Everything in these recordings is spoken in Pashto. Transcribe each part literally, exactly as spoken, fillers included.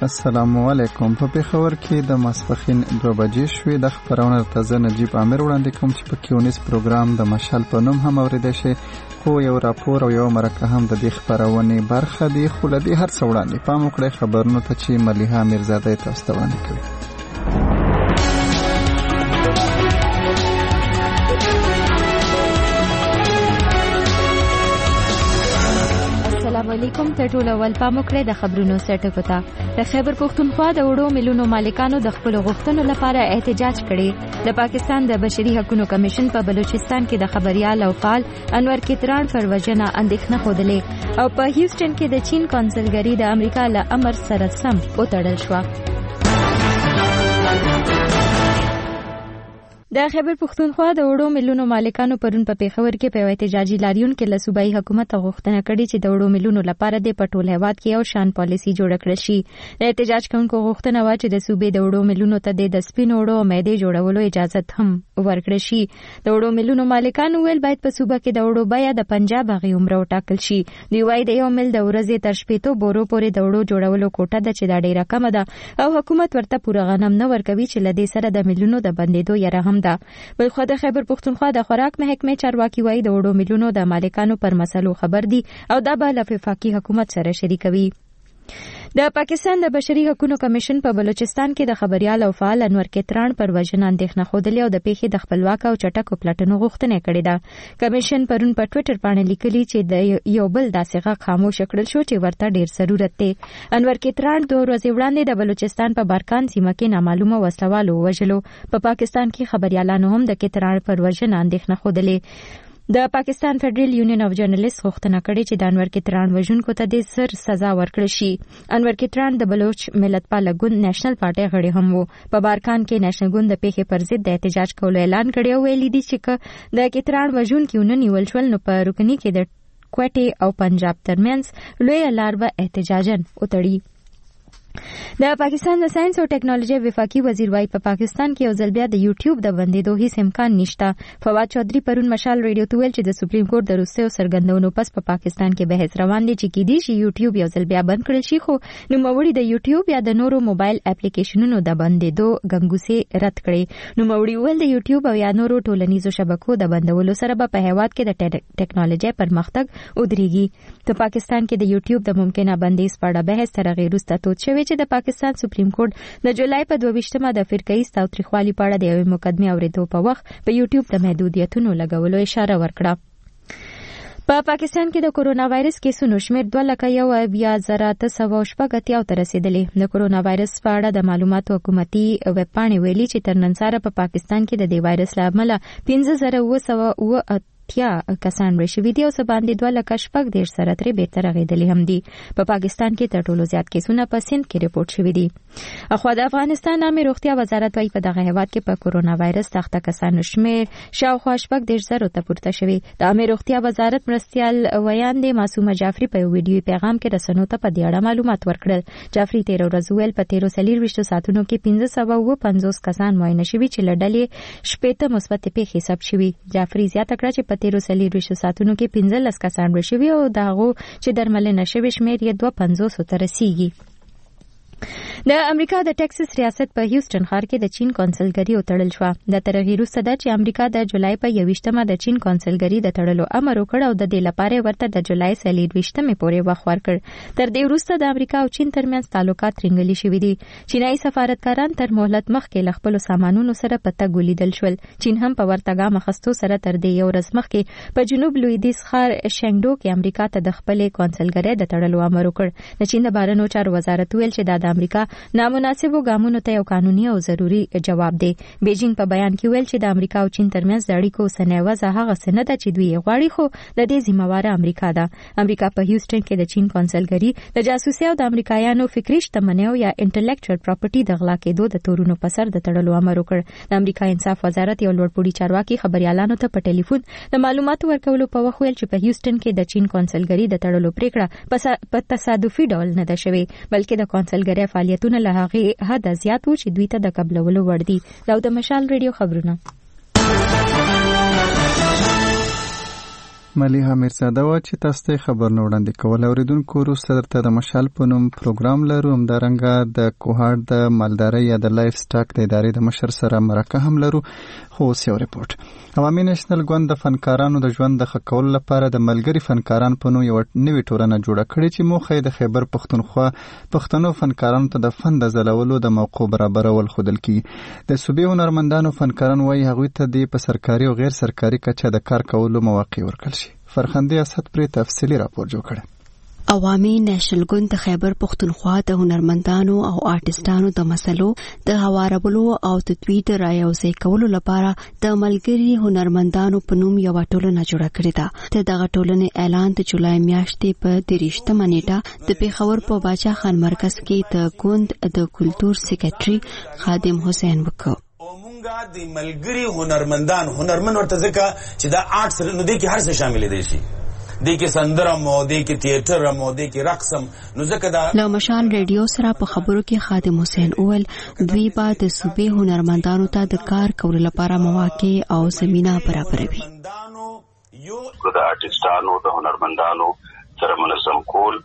السلام علیکم. په پیښور کې د ماسپښین دوه بجې شوې. د خبرونه تازه نجیب عامر وړاندې کوم چې په کیونیس پروګرام د مشال په نوم هم اوریدل شي، خو یو راپور او یو مرکه هم د دې خبرونې برخه دي. خو له دې هر څه وړاندې پام وکړئ خبرونو ته چې ملیحه میرزاده تاسو ته وړاندې کوي. السلام علیکم. ته ټول اول پام وکړئ د خبرونو سرټکو ته. د خیبر پښتونخوا د وړو ملیونو مالکانو د خپل غوښتنو لپاره احتجاج کړي. د پاکستان د بشري حقوقو کمیشن په بلوچستان کې د خبريال او فعال انور کتران پر وجنه اندېښنه خوده او په هیوستن کې د چین کونسلګری د امریکا له امر سره سم وتړل شو. د خیبر پښتونخوا د وړو ملیونو مالکانو پرون په پیښور کې په احتجاجي لاریون کې له صوبایي حکومت غوښتنه کړې چې د وړو ملیونو لپاره د پټول هیواد کې یو شان پالیسي جوړ کړل شي. د احتجاج کوونکو غوښتنه و چې د صوبې د وړو ملیونو ته د سپینو وړو مېدې جوړولو اجازه هم ورکړل شي. د وړو ملیونو مالکانو ویل باید په صوبه کې د وړو بیا د پنجاب غي عمره وټاکل شي. دی وايي د یو مل د ورځې تر شپېتو بورو پورې د وړو جوړولو کوټه ده چې دا ډیره کم ده او حکومت ورته پوره غنم نه ورکوي چې لدې سره د ملیونو د بندیدو یره هم ده. بلخو د خیبر پښتونخوا د خوراک محکمې چارواکي وایي د وړو ملیونو د مالکانو پر مسلو خبر دي او دا به له وفاقي حکومت سره شریکوي. د پاکستان د بشري حقوقو کمیشن په بلوچستان کې د خبريال او فعال انور کتران پر وجنه اندېښنه خوده او د پیښې د خپلواک او چټکو پلټنو غوښتنه کړې ده. کمیشن پرون په ټوئیټر باندې لیکلي چې د یو بل داسې غږ خاموش کړل شو چې ورته ډیر ضرورت دی. انور کتران دوه ورځې وړاندې د بلوچستان په بارکان سیمه کې نامعلومه وسلوالو وژلو. په پاکستان کې خبريالانو هم د کتران پر وجنه اندېښنه خوده. د پاکستان فدرل یونین اف جرنالست غوښتنه کړې چې د انور کتران وژونکو ته د سر سزا ورکړل شي. انور کتران د بلوچ ملت پال ګوند نېشنل پارټي غړی هم وو. په بارکان کې نېشنل ګوند د پیښې پر ضد د احتجاج کولو اعلان کړی او ویلي دي چې د کتران وژونکو نه نیول شول نو په رکنی کې د کوټي او پنجاب ترمنځ لوی لار به احتجاجن وتړي. د پاکستان د ساينس او ټیکنالوژي وفاقي وزیر وايي په پاکستان کې یو ځل بیا د یوټیوب د بندیدو هیڅ امکان نشته. فواد چودھری پرون مشال ریډیو ته ویل چې د سپریم کورټ د روسي او سرګندونو پس په پا پاکستان کې بحث روان دي چې کېدی شي یوټیوب یو ځل بیا بند کړل شي، خو نوموړي د یوټیوب یا د نورو موبایل اپلیکیشنونو د بندیدو غنګوسې رد کړې. نوموړي ویل د یوټیوب او یا نورو ټولنیزو شبکو د بندولو سره به په هیواد کې د ټیکنالوژي پرمختګ ودرېږي. په پاکستان کې د یوټیوب د ممکنه بندیز په اړه بحث تر غیر وروسته توت شوی چې د پاکستان سپریم کورټ د جولای په دوه ویشتمه د فرقه ایست او تریخوالي په اړه د یوې مقدمې اورېدو په وخت په یوټیوب د محدودیتونو لګولو اشاره ورکړه. په پاکستان کې د کورونا وایرس کیسونو شمېر دوه لکه یو اویا زره اته سوه شپږ اتیا ته رسېدلی. د کورونا وایرس په اړه د معلوماتو حکومتي ویب پاڼې ویلي چې تر نن سره په پاکستان کې د دې وایرس له امله پنځه زره اوه سوه اوه اتیا کسان رشوي دي او څه باندې دوه لکه شپږ دېرش سره ترې بهتر غېدلي هم دي. په پاکستان کې تر ټولو زیات کیسونه په سند کې رپورټ شوي دي. اخوا د افغانستان عامه روغتیا وزارت وايي په دغه هیواد کې په کورونا وایرس تخته کسانو شمېر شاوخوا شپږ دېرش زرو ته پورته شوی. د عامه روغتیا وزارت مرستیال ویاندې معصومه جعفري په یو ویډیوي پیغام کې رسنیو ته په دې اړه معلومات ورکړل. جعفري تیر ورځ ویل په تیرو څلېرویشتو ساعتونو کې پنځه سوه اووه پنځوس کسان معاینه شوي چې له ډلې شپېته مثبت پیښې ثبت شوي. جعفري زیاته کړه چې په تیرو څلېرویشتو ساعتونو کې پنځلس کسان رشوي او دغه چې درملنه شوي شمېر یې دوه پنځوس ته رسیږي. د امریکا د ټکساس ریاست په هیوستن ښار کې د چین کونسلګری وتړل شو. د ترغیب وروسته د چې امریکا د جولای په یوویشتمه د چین کونسلګری د تړلو امر وکړ او د دې لپاره ورته د جولای څلېرویشتمه پورې وخت ورکړ. تر دې وروسته د امریکا او چین ترمنځ تعلقات ترنګلي شوي دي. چینایي سفارتکاران تر مهلت مخکې له خپلو سامانونو سره په تګ ولیدل شول. چین هم په ورته ګام اخیستو سره تر دې یو ورځ مخکې په جنوب لویدیځ ښار شنګډو کې امریکا ته د خپلې کونسلګرۍ د تړلو امر وکړ. د چین د بهرنیو چارو وزارت ویل چې دا د امریکا نامناسبو ګامونو ته یو قانوني او ضروري جواب دی. بیجینګ په بیان کې ویل چې د امریکا او چین ترمنځ د اړیکو اوسنۍ وضع هغه څه نه ده چې دوی یې غواړي، خو د دې ذمہواره امریکا ده. امریکا په هیوستن کې د چین کونسلګري د جاسوسي او د امریکایانو فکري شتمنیو یا انټلیکچوال پراپرټي د غلا کېدو د تورونو په سر د تړلو امر وکړ. د امریکا انصاف وزارت یو لوړپوړي چارواکي خبريالانو ته په ټلیفون د معلوماتو ورکولو په وخت ویل چې په هیوستن کې د چین کونسلګري د تړلو پریکړه په تصادفي ډول نه ده شوې، بلکې د کونسلګرۍ فعالیتونه له هغې حد زیات وو چې دوی ته د قبلولو وړ دي. دا د مشال ریډیو خبرونه. ملیحه میرزاده وه چې تاسو ته خبرونه وړاندې کول. اوریدونکو وروسته درته د مشال په نوم پروګرام لرو. همدارنګه د کوهاټ د مالدارۍ یا د لایف سټاک د ادارې د مشر سره مرکه هم لرو. خو اوس یو ریپورټ. عوامي نیشنل ګوند د فنکارانو د ژوند د ښه کولو لپاره د ملګري فنکاران په نوم یوه نوې ټولنه جوړه کړې چې موخه یې د خیبر پښتونخوا پښتنو فنکارانو ته د فن د ځلولو د موقعو برابرول ښودل کیږي. د صوبې هنرمندانو فنکاران وایي هغوی ته د په سرکاري او غیر سرکاري کچه د کار کولو مواقع ورکړل شي. فرخندې اسد پرې تفصیلي راپور جوړ کړی. عوامي نېشنل ګوند د خیبر پښتونخوا د هنرمندانو او آرټسټانو د مسلو د هوارولو او تطویر د رايوځای کولو لپاره د ملګري هنرمندانو په نوم یو ټولنه جوړه کړې ده. د دغه ټولنې اعلان د جولای میاشتې په دریشتمه نیټه د پیښور په باچا خان مرکز کې د ګوند د کلتور سیکریټري خادم حسین وکړ. مونږه د ملګري هنرمندان هنرمن ورته ځکه چې دا آرټس نو دې کې هر څه شامل دي شي دې کې سندرم او دې کې تیاتر هم او دې کې رقصم نو ځکه دا له مشال ریډیو سره په خبرو کې خادم حسین اول دوی با د صوبې هنرمندانو ته د کار کولو لپاره مواقع او زمينه برابروي. یو د آرټسټانو د هنرمندانو سره منظم کول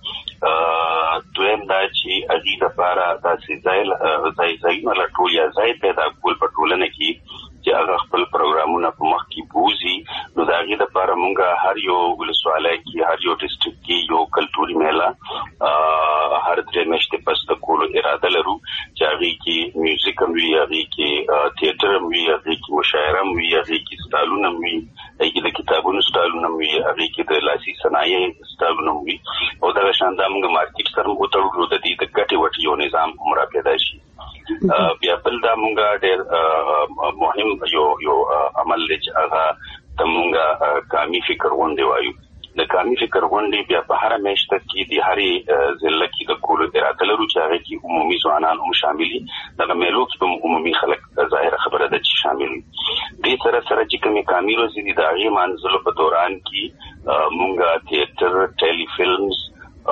دویم دا چې اجي د لپاره د ځایل ځای ځایونه لټول یا ځای پیدا کول په ټولنه کې چې هغه خپل پروګرامونه په مخ کې بوزي. نو دا غي د لپاره مونږه هر یو ولسوالۍ کې هر یو ډیسټریکټ کې یو کلتوري میله هر درې میاشتې پس د کولو اراده لرو چې هغه کې میوزیک هم وي، هغه کې تیاتر هم وي، هغه کې مشاعره هم وي، هغه کې سټایلونه هم وي، هغه کې د کتابونو سټایلونه هم وي، هغه کې د لاسي صنایع سټایلونه هم وي او دا شان د موږ مارکیټ سره وتړو د دې د ګټې وټ یو نظام عمره پیدا شي. بیا بل دا مونږه ډېر مهم یو یو عمل دی چې هغه د مونږه کامي فکر غونډې وایو. د کامي فکر غونډې بیا په هر میاشت کې د هرې ضلع کې د کولو اراده لرو چې هغه کې عمومي ځوانان هم شامل دي. دغه میلو کې هم عمومي خلک ظاهره خبره ده چې شامل دي. دې سره سره چې کومې کامي ورځې دي د هغې مانځلو په دوران کې مونږه تیاتر، ټیلی فلمز،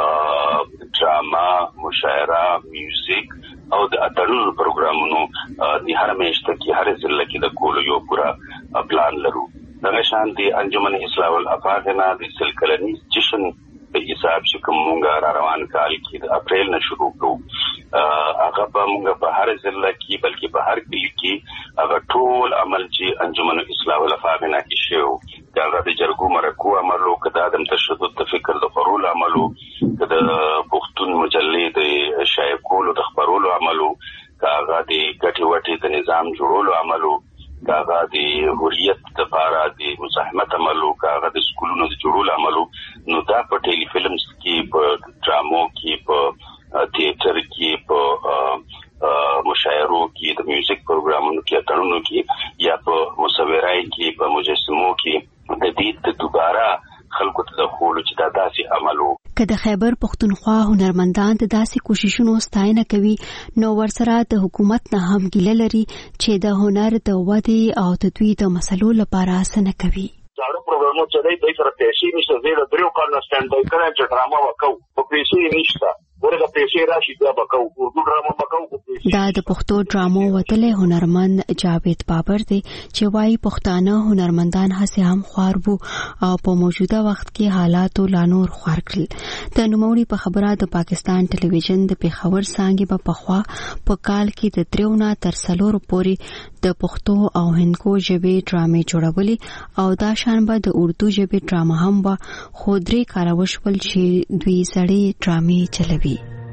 ډراما، مشاعره، میوزیک او د اتړونو پروګرامونو د هر میاشت کې هر ضلع کې د کولو یو پورا پلان لرو. دغه شان د انجمن اصلاح الافاق نه د سل کلنی جشن په حساب چې کوم مونږه را روان کال کې د اپریل نه شروع کړو هغه به مونږه په هر ضلع کې بلکې په هر کلی کې هغه ټول عمل چې انجمن اصلاح الافاق نه کې شو دا د جرګو مرکو عملو کدا د تشدد د فکر د خورول عملو کدا پښتون مجلې د شایع کولو د خبرولو عملو کاغه د ګټي وټي د نظام جوړولو عملو کاغه د حریت لپاره د مزاحمت عملو کاغه د سکولونو د جوړولو عملو. نو دا په ټیلی فلمز کې په ډرامو کې په تیاتر کې په مشاعرو کې د میوزیک پروګرامونو کې اتړونو کې یا په مصورای کې په مجسمو کې د دې د دوباره خلکو ته د خولو چې دا داسې عملو. که د خیبر پښتونخوا هنرمندان د داسې کوششونو ستاینه کوي نو ورسره د حکومت نه هم ګیله لري چې د هنر د ودې او تدویر د مسلو لپاره څه نه کوي. زاړه پروګرامونه چې دوی سره پیسې نشته، زه د دریو کالو سټانډ بای کړم چې ډراما وکاو په پیسې نشته ورته پیسې راشي بیا وکاو اردو ډراما وکاو. دا د پښتو ډرامو وتلې هنرمند جاوید بابر دی چې وايي پښتانه هنرمندان هڅه هم خوار وو او په موجوده وخت کې حالات لا نور خوار کړل. د نوموړي په خبره د پاکستان ټلویزیون د پیښور څانګې په پخوا په کال کې د دریونه تر څلورو پورې د پښتو او هندکو ژبې ډرامې جوړولې او دا شان به د اردو ژبې ډراما هم به خو درې کاله وشول چې دوی سړې ډرامې چلوي.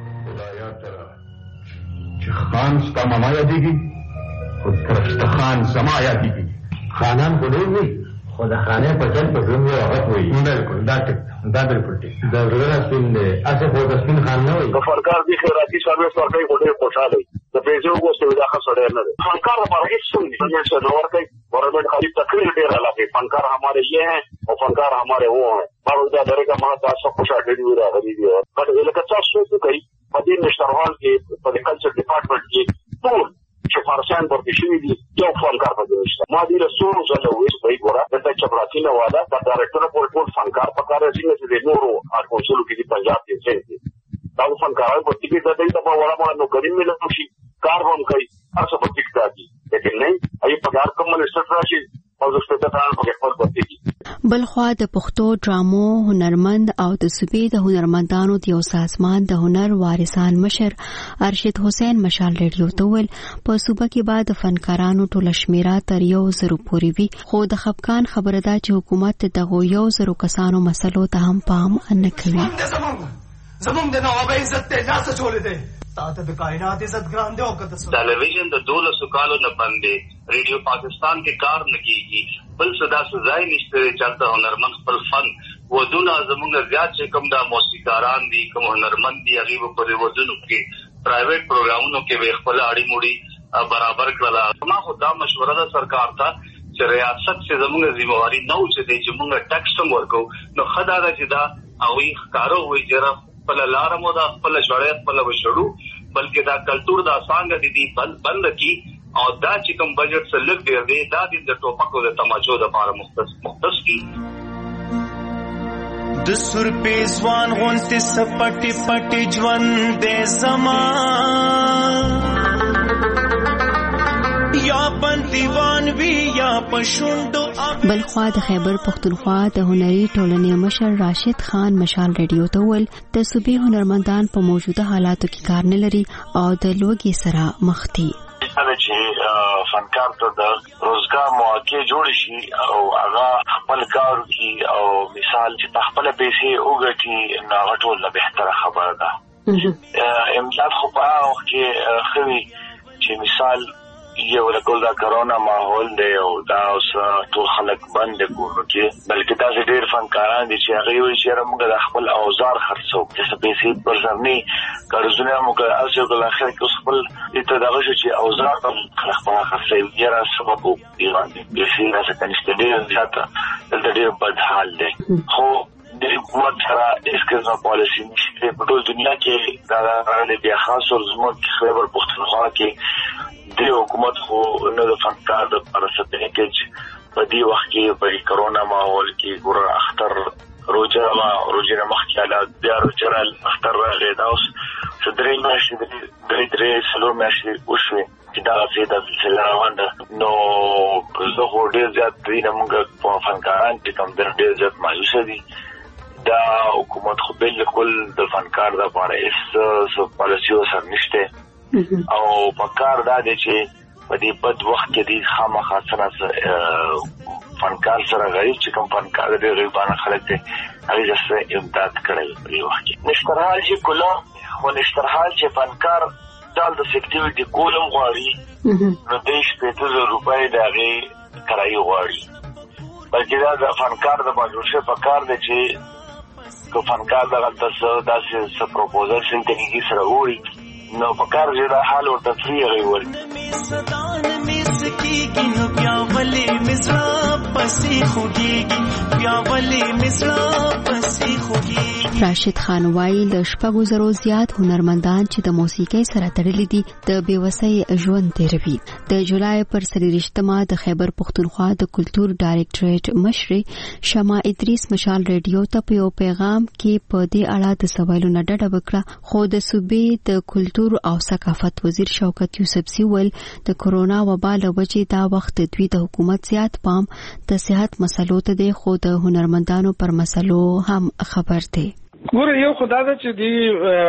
خان ستا ماما یادیږي خود پرسته خان زما یادیږي. خانان بلوغ وي خو د خانې په چل په ژوند یو هغت وي. بلکل دا ټیک دا بلکل ټیک د زړه سپین دی اسې خو د سپین خان نه وي. د فنکار دي خیراتي سرویس ورکوي خو ډېر خوشحاله د پیسو وګوستو دا ښه سړی نه دی. فنکار हमारा هیڅ څه نه څه نه ورکوي گورنمنٹ خالی تقریر ډېر علاقه فنکار हमारे ये हैं और फनकार हमारे वो हैं और دا درګه ما تاسو خوشاله دي راغلي دي په لکه تاسو څه کوي په دې نشټروال کې په کلچر ډپارټمنټ کې ټول چې فارسان ورته شوی دي یو فنکار پکې نشته. ما دې رسول زله وې په ګوره د چپراتی نه واده د ډایرکټر په ټول فنکار په کار راځي چې د نورو اړوندو کې د پنجاب کې څنګه دا فنکار په دې کې د دې په وړه باندې نو کریم ملي شي کار هم کوي تاسو په ټیک دی لیکن نه ای په کار کوم منسټر راشي او زه ستاسو ته په خپل پتی بلخوا د پښتو ډرامو هنرمند او د صوبې د هنرمندانو د یو سازمان د هنر وارثان مشر ارشد حسین مشال ریډیو ته ویل په صوبه کې بعد فنکارانو ټول شمیره تر یو زرو پورې وي خو د خپګان خبره ده چې حکومت دغه یو زرو کسانو مسلو ته هم پام نه کوي. زمونږ د نوابه عزت ته لاس چولې ده تاسو د کائنات عزت ګران دی او کته ټلویزیون د دولسو کالو نه باندې ریډیو پاکستان کې کار نه کیږي بل صدا سزای نشته چلته هنرمند خپل فن ودونه زمونږ زیات چې کوم د موسیقاران دي کوم هنرمند دي هغه په ودونو کې پرایویټ پروګرامونو کې به خپل اړي موړي برابر کړل. ما خو دا مشوره ده سرکار ته چې ریاست چې زمونږ ذمہواری نه و چې د زمونږ ټیکس هم ورکو نو خدای چې دا او یې ښکارو وي چې خپل لارمو دا خپل شړې خپل وشړو بلکې دا کلچر دا څنګه دي دي بند بند کی او دا چې کوم بجټ څخه لږ ډیر دی دا د ټوپکو د تماچو د لپاره مختص مختص کی د سر په ځوان غونته سپټي پټي ژوند د زمان یا بندیوان وی یا پښوندو. بلخوا د خیبر پختونخوا د هنري ټولنې مشر راشد خان مشال ریډیو ته ویل د صوبې هنرمندان په موجوده حالاتو کې کار نه لري او د لوګي سره مخ دي. کله چې فنکار ته د روزګار مواقع جوړ شي او هغه خپل کار کوي او مثال چې خپل پیسې وګټي نو هغه ټول بهتره خبره ده. امداد خو په هغه کې خوي چې مثال یو لکه دا کرونا ماحول دی او دا اوس ټول خلک بند دي کورو کې بلکې دا ډېر فنکاران دي چې هغه وایي چې موږ د خپل اوزار خرڅو چې پیسې پر ځمني قرضونه موږ اصل په اخر کې خپل ته دغه چې اوزار په خپل خرڅي یې را سبب ایران دي چې راځي کنيشته ډېر زیاته د ډېر بد حال دی خو د حکومت سره اسکرزه پالیسی نشته په ټول دنیا کې دا غواړي بیا خاص او زموږ خیبر پختونخوا کې د حکومت خو نو د فنکار د پرسته پیکج په دې وخت کې په کرونا ماحول کې ګور اختر روزه ما روزه مخکاله بیا روزه اختر راغی دا اوس صدرې ماشي د دې درې سلو ماشي وشوي چې دا څه د سلسله روان ده نو زه هو ډېر زیات دې موږ په فنکاران چې کوم ډېر زیات مایوس دي دا حکومت خو بالکل د فنکار د لپاره هیڅ پالیسي سره نشته او فنکار دا دی چې په دې بد وخت کې دي خامخا سره فنکار سره غریب چې کوم فنکار دی غریبانه خلک دي هغه ځکه امداد کړی په دې وخت کې نشترحال چې کله خو نشترحال چې فنکار دال د سیکټیویټي کولم غواړي نو د شپږ زره روپۍ دغه کرایي غواړي بلکې دا د فنکار د باجوشه په کار دی چې کو فنکار دغه تاسو داسې څه پروپوزل سنتګي سره وړي نو په کار دې دا حال او تفریح غوړي. صدان مس کیږي نو بیا ولې مزرا پسې خوږيږي بیا ولې مزرا پسې خوږيږي. راشد خان وایي د شپږو زرو زیات هنرمندان چې د موسیقۍ سره تړلي دي د بیوسۍ ژوند تیروي. د جولای پر سلیریشتما د خیبر پختونخوا د کلچر ډایریکټریټ مشر شمع ادریس مشال ریډیو ته په یو پیغام کې په دې اړه د سوالونو ډډه وکړه خو د صوبې د کلچر او ثقافت وزیر شوکت یوسفزي ول د کرونا وبا له وجې دا وخت دوی د حکومت زیات پام د صحت مسلو ته دی خو د هنرمندانو پر مسلو هم خبر دی. ګوره یو خدای دا چې دی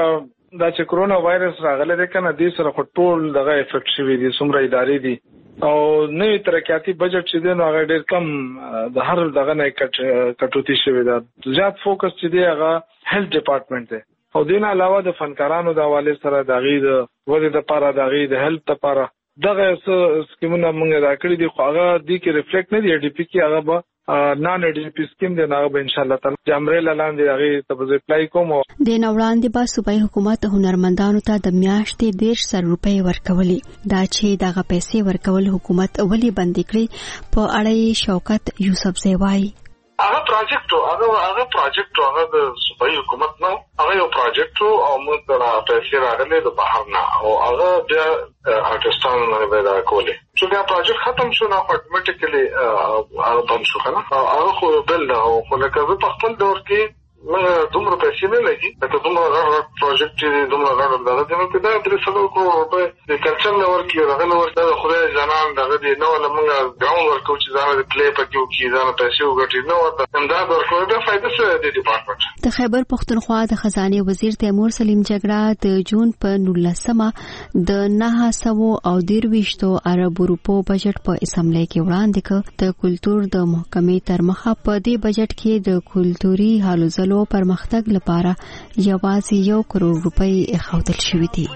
دا چې کرونا وایرس راغلی دی کنه دې سره ټول دغه افیکټ شوی دي څومره ادارې دي او نوې ترقیاتي بجټ چې دی نو هغه ډېر کم د هر دغه نه کټ کټوتی شوی دی. زیات فوکس چې دی هغه هیلث ډپارټمنټ دی او دین علاوه د فنکارانو د حواله سره د غي د ودې د لپاره د غي د هیلث لپاره دغه سکیمونه موږ دا کړی دي خو هغه د کې ریفلیکټ نه دی ډي پی کې هغه به نان ډي پی سکیم دی نه به ان شاء الله تعالی جامرې لاندې هغه ته اپلای کوم. د نوړاندې با صوبایي حکومت هنرمندانو ته د میاشتې ډیر سر روپۍ ورکولې دا چې دغه پیسې ورکول حکومت ولې بند کړی په اړه شوکت یوسفزي وایي هغه پروجیکټ هغه هغه پروجیکټ هغه د صوبایي حکومت نو هغه یو پروجیکټ او موږ را پیسې راغلي د بهر نه او هغه بیا ارتستانو نه پیدا کولې چې دا پروجیکټ ختم شو نو اتوماتیکلی هغه بند شو کنه هغه خو بل نه خو لکه په خپل دور کې موږ دومره پیسې نه لګي لکه دومره غټ پروجیکټ چې دومره غټ اندازه دی نو دا درې سلو کروڑ روپۍ د کلچر لور کې دغه لور د خدای جانان دغه دی نو موږ ګراوند ورکو چې ځان د پلی پکې وکړي ځان پیسې وګټي نو ورته امداد ورکوي دا فائدہ څه دی ډپارټمنټ. د خیبر پښتونخوا د خزانه وزیر تیمور سلیم جګړه د جون په نولسمه د نه سوه او درويشتو ارب روپو بجټ په اسمبلی کې وړاندې کړ. د کلتور د محکمې تر مخه په دې بجټ کې د کلتوري هلو ځلو پرمختګ لپاره یوازې یو کروڑ روپۍ اخاودل شوې دي.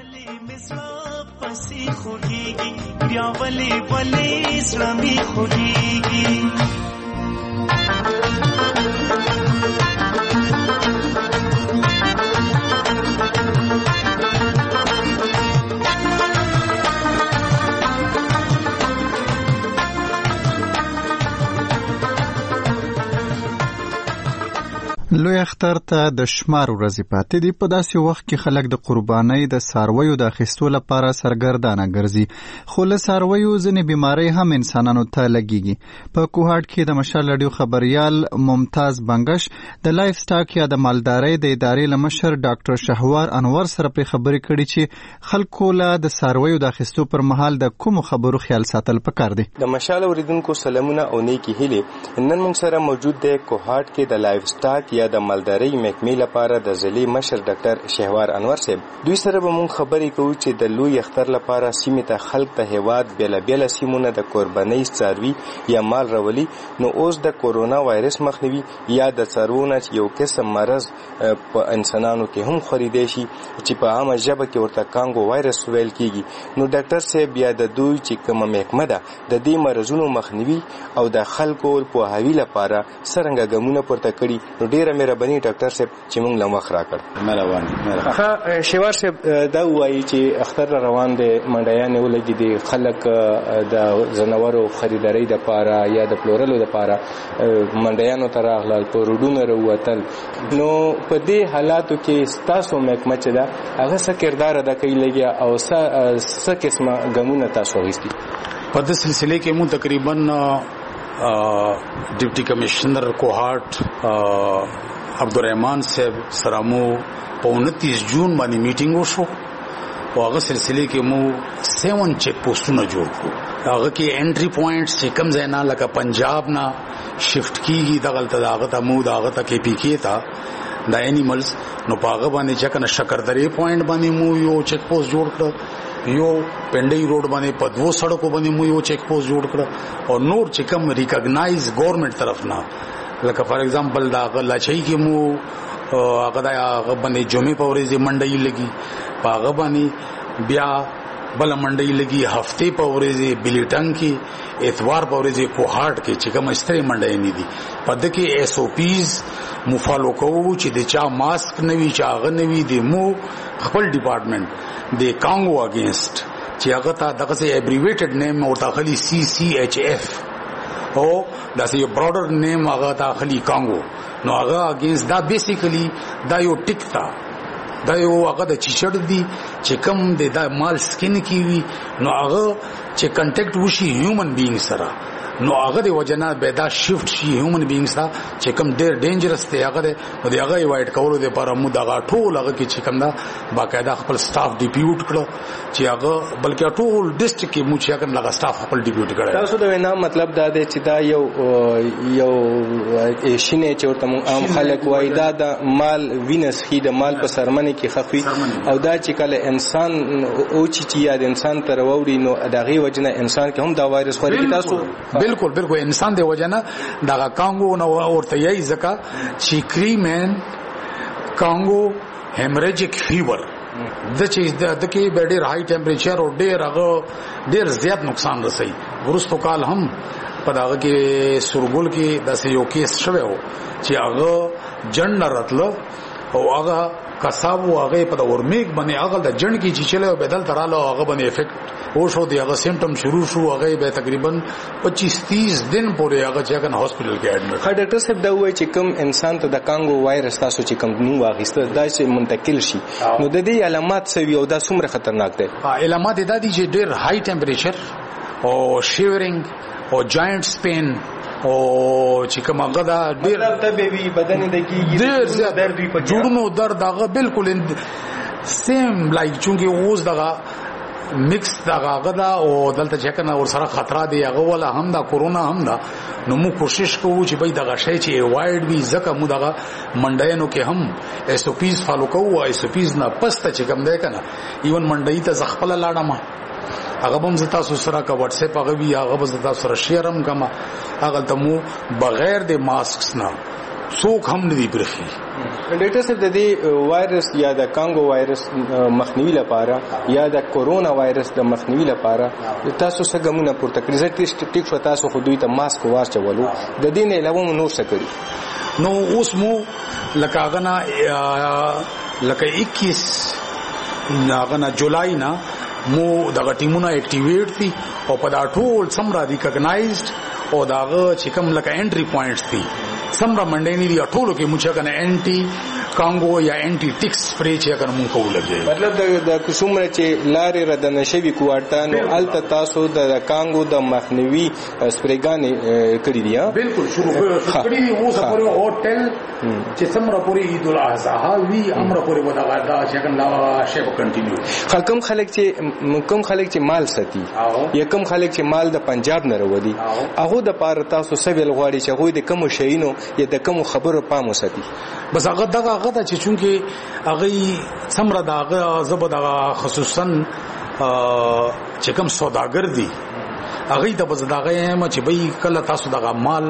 بیا ولې ولې اسلامي خوږیږي لوی اختر ته د شمار ورځې پاتې دي. په داسې وخت کې خلک د قربانۍ د څارویو د اخیستو لپاره سرګردانه ګرځي، خو له څارویو ځینې بیمارۍ هم انسانانو ته لګیږي. په کوهاټ کې د مشال رادیو خبريال ممتاز بنگش د لایف سټاک یا د مالدارۍ د ادارې لمشر ډاکټر شهوار انور سره په خبرې کړي چې خلکو له د څارویو د اخیستو پر مهال د کوم خبرو خیال ساتل پکار دي. د مشال اوریدونکو سلامونه او نیکی هیله نن موږ سره موجود دی کوهاټ کې د لایف سټاک یا د مالدارۍ محکمې لپاره د ضلعي مشر ډاکټر شهوار انور صاحب. دوی سره به موږ خبرې کوو چې د لوی اختر لپاره سیمې ته خلک ته هیواد بیل بیل سیمونه د قربانۍ څاروي یا مال راولي. نو اوس د کورونا وایرس مخنیوي یا د څاروونو یو قسم مرض په انسانانو کې هم خریدي شي چې په عامه ژبه کې ورته کانګو وایرس ویل کیږي. نو ډاکټر صاحب بیا د دوی چې کومه محکمه ده د دې مرزونو مخنیوي او د خلکو په هوی لپاره څنګه ګامونه پورته کړي. نو ډیره مهرباني ډاکټر صاحب چې موږ لمخ راکړ. مهرباني. ښه شهوار صاحب دا وایي چې اختر روان دي منډیان ولګي دي خلک د زناورو خریداري د پاره یا د پلورلو د پاره منډیانو تر اغلال په روډونو وروتل. نو په دې حالاتو کې تاسو محکمه چې دا هغه څه کردار ادا کوي لګي او څه قسمه ګامونه تاسو غوښتي. په دې سلسله کې مو تقریبا ډیپټي کمشنر کوهاټ عبدالرحمن صاحب سرامو په انتیس جون باندې میټینګ وشو او هغه سلسله کې مو سیون چیک پوسټونه جوړ کړو. هغه کې انټری پوینټس چې کوم ځای نه لکه پنجاب نه شفت کیږي دغلته هغه ته مو هغه ته کې پی کې تا د انیملز نو هغه باندې چې کنه شکردرې پوینټ باندې مو یو چیک پوسټ جوړ کړ، یو پنډي روډ باندې په دوه سړکو باندې مو یو چیک پوسټ جوړ کړ او نور چې کوم ریکګنایز ګورنمنت طرف نه لکه فار ایگزامپل دا غلاچي کې مو هغه دا هغه باندې جمعې په ورځ منډي لګي، هغه باندې بیا بل منډي لګي هفته په ورځ بلیټنګ کې، اتوار په ورځ کوهاټ کې چې کوم استری منډي نه دي. په دغه کې ایس او پیز مو فالو کوو چې د چا ماسک نوي چاغه نوي دي مو خپل ډپارټمنټ د کانګو اگینست چې هغه ته دغه سي ابریویټډ نیم او داخلي سی سی ایچ اف او دا سي براډر نیم هغه داخلي کانګو نو هغه اگینست دا بیسیکلی دا یو ټیک تا دا یو هغه د چیچړ دی چې کوم د دا مال سکین کیوي نو هغه چې کنټیکټ وشي هیومن بینګ سره نو هغه د وجنه به دا شیفت شي هیومن بینګ سره چې کوم ډیر ډینجرس دی هغه د نو هغه ایوایډ کولو لپاره مو دغه ټول هغه کې چې کوم دا باقاعده خپل سټاف ډیپیوټ کړو چې هغه بلکې ټول ډیسټریکټ کې مو چې هغه لغه سټاف خپل ډیپیوټ کړی. تاسو دا وینا مطلب دا دی چې دا یو یو شینه چې ورته عام خلک وایي دا د مال وینس خي د مال په سرمنه کې خفي او دا چې کله انسان او چې یا د انسان تر ووري نو دغه وجنه انسان کې هم دا وایرس خوري. تاسو بالکل بالکل انسان دی وجنه دا کانګو نو ورته یې ځکه چې کریمن کانګو هیمریجیک فیور د چې د کې ډېر هاي ټمپریچر او ډېر هغه ډېر زیات نقصان رسي. ورستو کال هم په دغه کې سورګل کې داسې یو کیس شوی و چې هغه جن راتله او هغه کسابو هغه په اورمیک باندې هغه د جن کې چې چله بدل تراله هغه باندې افیکټ او شو دی هغه سیمټم شروع شو هغه به تقریبا پچیس تیس دن پورې هغه چې هغه هسپتال کې اډمټ. خا ډاکټر صاحب دا وایي چې کوم انسان ته د کانګو وایرس تاسو چې کوم نو واغسته دا چې منتقل شي نو د دې علامات څه وي او دا څومره خطرناک دي؟ علامات دا دي چې ډېر هاي ټمپریچر او شیورینګ او جاینټ سپین او چې کوم هغه دا ډیر طبيعي بدن د کیږي ډیر زیات درد وي په جوړونو درد هغه بالکل سیم لایک چونګي اوس دغه مکس دغه غدا او دلته چې کنه ور سره خطر دی هغه ولا هم دا کورونا هم دا نو مو کوشش کوو چې به دغه شی چې وایډ وي ځکه مو دغه منډینو کې هم اس او پیز فالو کوو اس او پیز نه پسته چې کوم دی کنه ایون منډی ته ځخپل لاړم هغه هم زتا سره کا واتس اپ هغه وی هغه زتا سره شیر هم کما هغه ته مو بغیر د ماسکس نه څوک هم نه دی برخي ډاکټر صاحب د دې وایرس یا د کانګو وایرس مخنیوي لپاره یا د کورونا وایرس د مخنیوي لپاره تاسو څنګه مونږ پورته کړی چې ټیک شو تاسو خو دوی ته ماسک واچولو د دې نه علاوه نو څه کړی نو اوس مو لکه غنا لکه اکیس غنا جولای نه مو دغه ټیمونه اکټیویټ دي او په دا ټول سمرا ریکګنایزډ او داغه چې کوم لکه انټری پوینټس دي سمرا منډې نه دي ټولو کې موږ کنه انټي کانګو یا انټي ټیکس سپری چې کنه مونږ کولګي مطلب د کومره چې لارې رد نشوي کوارټانو الته تاسو د کانګو د مخنیوي سپریګانې کړې دي بالکل شروع کړې دي اوس پورې هوټل چې سمرا پورې عيد الاضحى وی امر پورې ودا دا چې کنه لا شی په کنټینیو کوم خلک چې کوم خلک چې مال ساتي یا کوم خلک چې مال د پنجاب نه وروړي هغه د پاره تاسو سویل غواړي چې هغه د کوم شینو یا د کوم خبرو پام وساتي بس هغه دغه هغه چې چونکه هغه سمره دغه زبدغه خصوصا چې کوم سوداګر دي هغه د بزداغه هم چې به کله تاسو دغه مال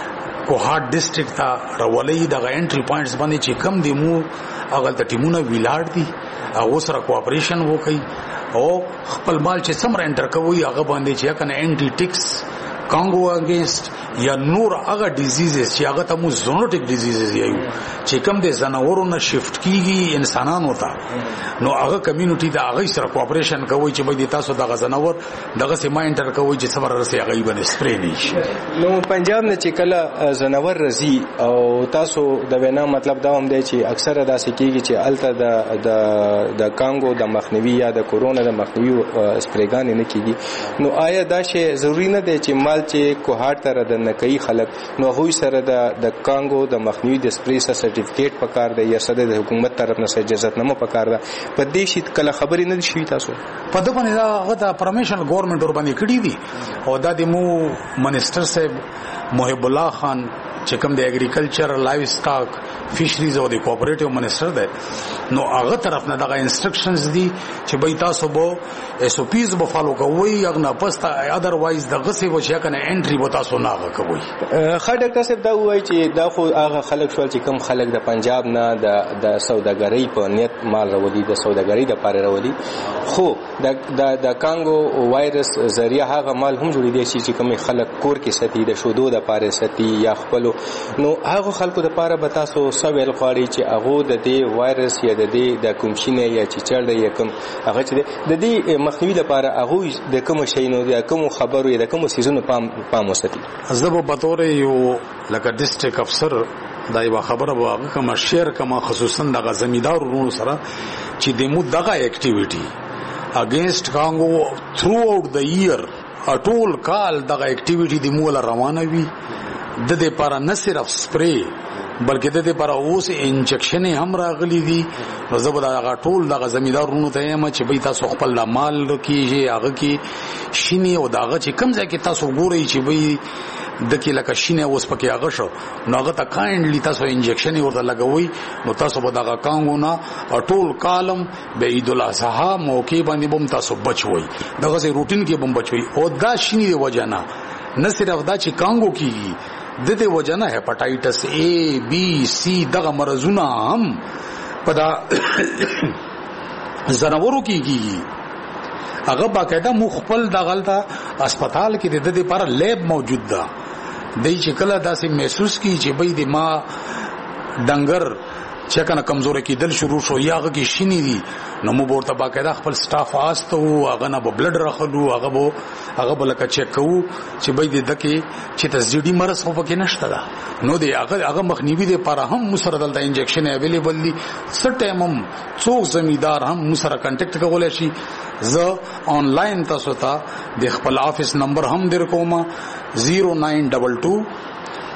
کوهات ډیسټریکټ ته راولې دغه انټری پوینټس باندې چې کم دي مو هغه د ټیمونو ویلاړ دي هغه سره کوآپریشن وکړي او خپل مال چې سمره انټر کوي هغه باندې چې کنه انټي ټیکس کانګو اگینست یا نور هغه ډیزیزز چې هغه تمو زونوټیک ډیزیزز یو چې کوم د زناورو نه شفت کیږي انسانانو ته نو هغه کمیونټي ته هغه سره کوآپریشن کوي چې به تاسو دغه زناور دغه سیما انټر کوي چې سفر رسي هغه باندې سپری نشي نو پنجاب نه چې کله زناور رزي او تاسو د وینا مطلب دا هم دی چې اکثره داسې کیږي چې الته د د د کانګو د مخنیوي یا د کورونا د مخنیوي سپریګان نه کیږي نو آیا دا شی ضروری نه دی چې مال چې کوهات تر د نکي خلک نو هوی سره د د کانګو د مخنیوي د سپریسا سرټیفیکیټ پکار دی یا سره د حکومت طرف نه اجازه نه پکار ده په دې شي کله خبرې نه شي تاسو په دغه باندې هغه د پرمیشن ګورنمنت ور باندې کړی دي او د مو منسٹر صاحب محب الله خان چې کوم د اګریکلچر لایف سٹاک فشریز او د کوآپریټیو منسٹر دی نو هغه طرف نه دغه انسټرکشنز دي چې به تاسو به اس او پیز به فالو کوئ یا نه پستا ادروایز دغه څه و چې کنه انټری به تاسو نه کوئ خا ډاکټر صاحب دا وایي چې دا خو هغه خلک شول چې کوم خلک د پنجاب نه د د سوداګرۍ په نیت مال راوړي د سوداګرۍ د پاره راوړي خو د د د کانګو وایرس ذریعہ هغه مال هم جوړي دي چې کوم خلک کور کې ساتي د شودو د پاره ساتي یا خپل نو هغه خلکو د پاره به تاسو سویل غواړي چې هغه د دې وایرس یا د دې د کومشینه یا چې چړ یا کوم هغه چې د دې مخنیوي لپاره هغه د کوم شینو د کوم خبرو یا د کوم سيزونو پام پام وساتي زبو بطور یو لکه ډیسټریکټ افسر دا یو خبره واغه کوم شیر کوم خصوصا د زمیدار ورونو سره چې د مو دغه اکټیویټي اگینست کانګو تھرو اوټ د ایئر اټول کال دغه اکټیویټي د مو روانه وي د دې لپاره نه صرف سپری بلکې د دې لپاره اوس انجکشن هم راغلي دي نو زبر هغه ټول دغه زمیدارونو ته هم چې به تاسو خپل مال کیږي هغه کې شینی او دغه چې کم ځای کې تاسو ګورئ چې به د کې لکه شینه اوس پکې هغه شو نو هغه ته کایندلی تاسو انجکشن ورته لګوي نو تاسو به دغه کانګو نه ټول کالم به عيد الاضحى موقع باندې بم تاسو بچوي دغه سي روټین کې بم بچوي او دا شینی دی وجانا نه صرف دا چې کانګو کیږي د دې وجنه هپاتایټس ا بی سی دغه مرزونه هم پدا زناورو کیږي هغه باقاعده مخبل دغلطه هسپتال کې د دې لپاره لیب موجود ده د چې کله داسې محسوس کی چې به د ما ډنګر چې کنه کمزوري کېدل شروع شو یا هغه کې شینی دي نو مو ورته باقاعده خپل سټاف آسته وو هغه نه بلډ راخلو هغه بو هغه بلکه چیک کوو چې به د دکې چې تصدیدي مرز خو پکې نشته دا نو دی هغه هغه مخنیوي د لپاره هم مسره دلته انجکشن اویلیبل دي څه ټایم هم څو زمیدار هم مسره کانټیکټ کولای شي زه آنلاین تاسو ته د خپل افیس نمبر هم در کوم زیرو ناین ټو ټو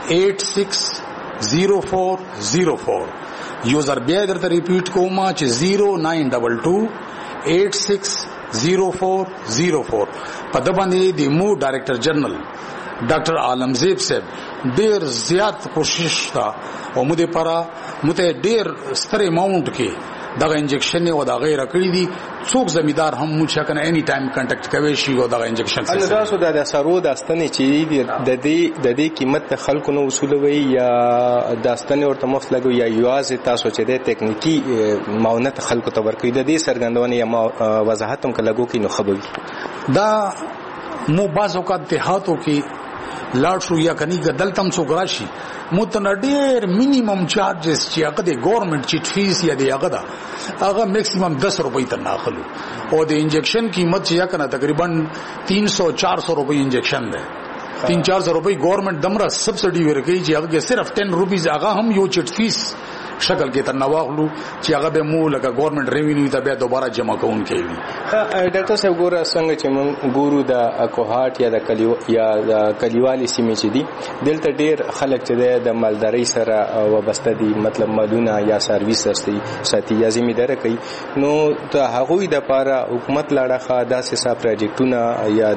eight six zero four zero four. یوزر بیا درته ریپیټ کوم چې zero nine two two eight six zero four zero four. په د باندې د مو ډایرکټر جنرال ډاکټر عالمزیب صاحب ډیر زیات کوشش تا او مو دې پاره مو ته ډیر ستر اماونټ کې دغه انجکشن او دا غیر کړی دي. څوک زمیدار هم مو چې کنه اني ټایم کانټیکټ کوي شي او دغه انجکشن سره الله تاسو د سرو داستانې چې د دې د دې قیمت په خلکو نو وصول وي یا داستانې ورته مفت لګو یا یوازې تاسو چې د ټکنیکی معاونت خلکو ته ورکوي د دې سرګندونه یا وضاحت هم کلهګو کې نو خبري دا مو بعض اوقات دیهاتو کې لاړ شو یا کني دلتم څوک راشي متنډیر مینیمم چارجز چې هغه د ګورنمنت چیټ فیس یا دی هغه دا هغه میکسیمم دس روپۍ ته ناخلو او د انجکشن قیمت چې یا کنه تقریبا تین سو چار سو روپۍ انجکشن ده. تین چار سو روپۍ ګورنمنت دمره سبسډي ورکوي چې هغه صرف ټن روپیز هغه هم یو چیټ فیس شکل کې تر نواغلو چې هغه به مو لکه ګورنمنت ریوینیو ته بیا دوباره جمع کوون کوي. ډاکټر صاحب ګوره څنګه چې مون ګورو د کوهات یا د کلیو یا د کلیوالي سیمې چې دي دلته ډیر خلک چې د مالداري سره وابسته دي مطلب مالونه یا سرویس ساتي ساتي یا ذمہدار کوي نو ته هغه د لپاره حکومت لاړه داسې سا پروجیکټونه یا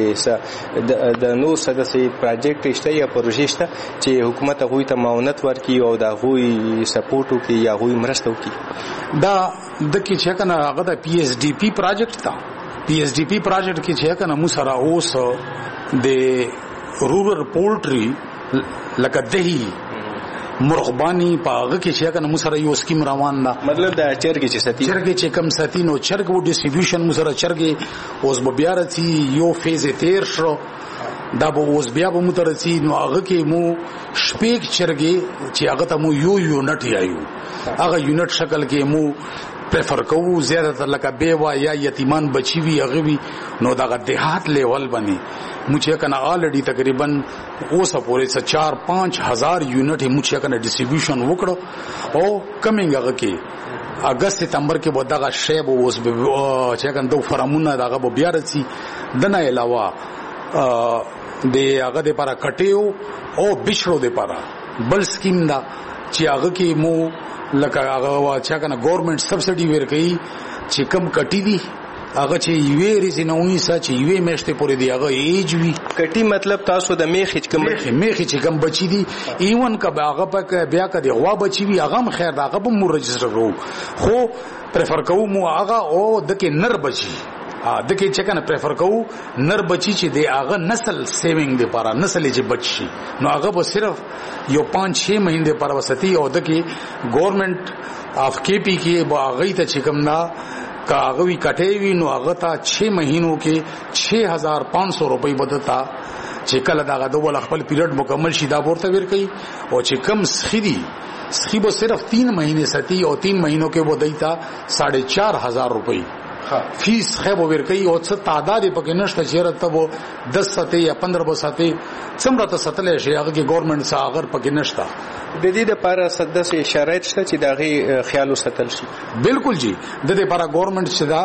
داسې د نو سداسي پروجیکټ شته یا پروژې شته چې حکومت هغه ته معاونت ورکړي او دا غوي سپورټ کې یا غوي مرسته وکړي. دا د کې چې کنه هغه د پی ایس ډی پی پروجیکټ تا پی ایس ډی پی پروجیکټ کې چې کنه مو سره اوس د رورل پولټری لکه دهی مرغبانی پاغه کې چې کنه مو سره یو سکیم روان ده مطلب د چرګ چې ساتي چرګ چې کم ساتي نو چرګ و ډیسټریبیوشن مو سره چرګ اوس به بیا راتي یو فیز تیر شو دا به اوس بیا به مترسي نو هغه کې مو شپږ چرګي چې هغه ته مو یو یونټ یایو هغه یونټ شکل کې مو پریفر کوو زیاده تر لکه بیوا یا یتیمان بچی وی هغه وی نو دا دیہات لیول باندې مو چې کنه الریډي تقریبا اوسه پورې چار پانچ هزار یونټ مو چې کنه ډیسټریبیوشن وکړو او کمینګ هغه کې اگست ستمبر کې به دغه شی به اوس چې کنه دو فرامونه دغه به بیا رسي دنه علاوه د هغه د لپاره کټیو او بشرو د لپاره بل سکیم دا چې هغه کې مو لکه هغه چې کنه ګورنمنت سبسډي ورکړي چې کم کټی دي هغه چې یوې ریزنونی سا چې یوې میشته پورې دی هغه ایج وی کټی مطلب تاسو د میخ چې کم میخ چې کم بچی دي ایون کبه هغه پک بیا کدي غوا بچی وی هغه هم خیر هغه به مو رجستر وو خو پریفر کوو مو هغه او د کې نر بچی د کې چې کنه پریفر کوو نر بچی چې دی هغه نسل سیوینګ دی لپاره نسل چې بچي نو هغه به صرف یو پانچ شش مهینه لپاره وستی او د کې ګورنمنت اف کی پی کې به هغه ته چې کوم نه کاغوی کټې وی نو هغه ته چھ مہینوں کې چھ ہزار پانچ سو روپۍ بدتا چې کله دا غو خپل پیریډ مکمل شي دا ورته ورکي او چې کم سخیدي سخی به صرف تین مہینے ستی او تین مہینوں کې وہ دیتا ساڑھے چار ہزار روپۍ فیس خیب ورکي او څه تعداد پکې نشته چې ته وو دس سته یا پندرہ بسته څومره ته ستلې شي هغه کې ګورنمنت ساغر پکې نشته د دې لپاره سدسه شرایط شته چې داغي خیال وساتل شي بالکل جی د دې لپاره ګورنمنت شدا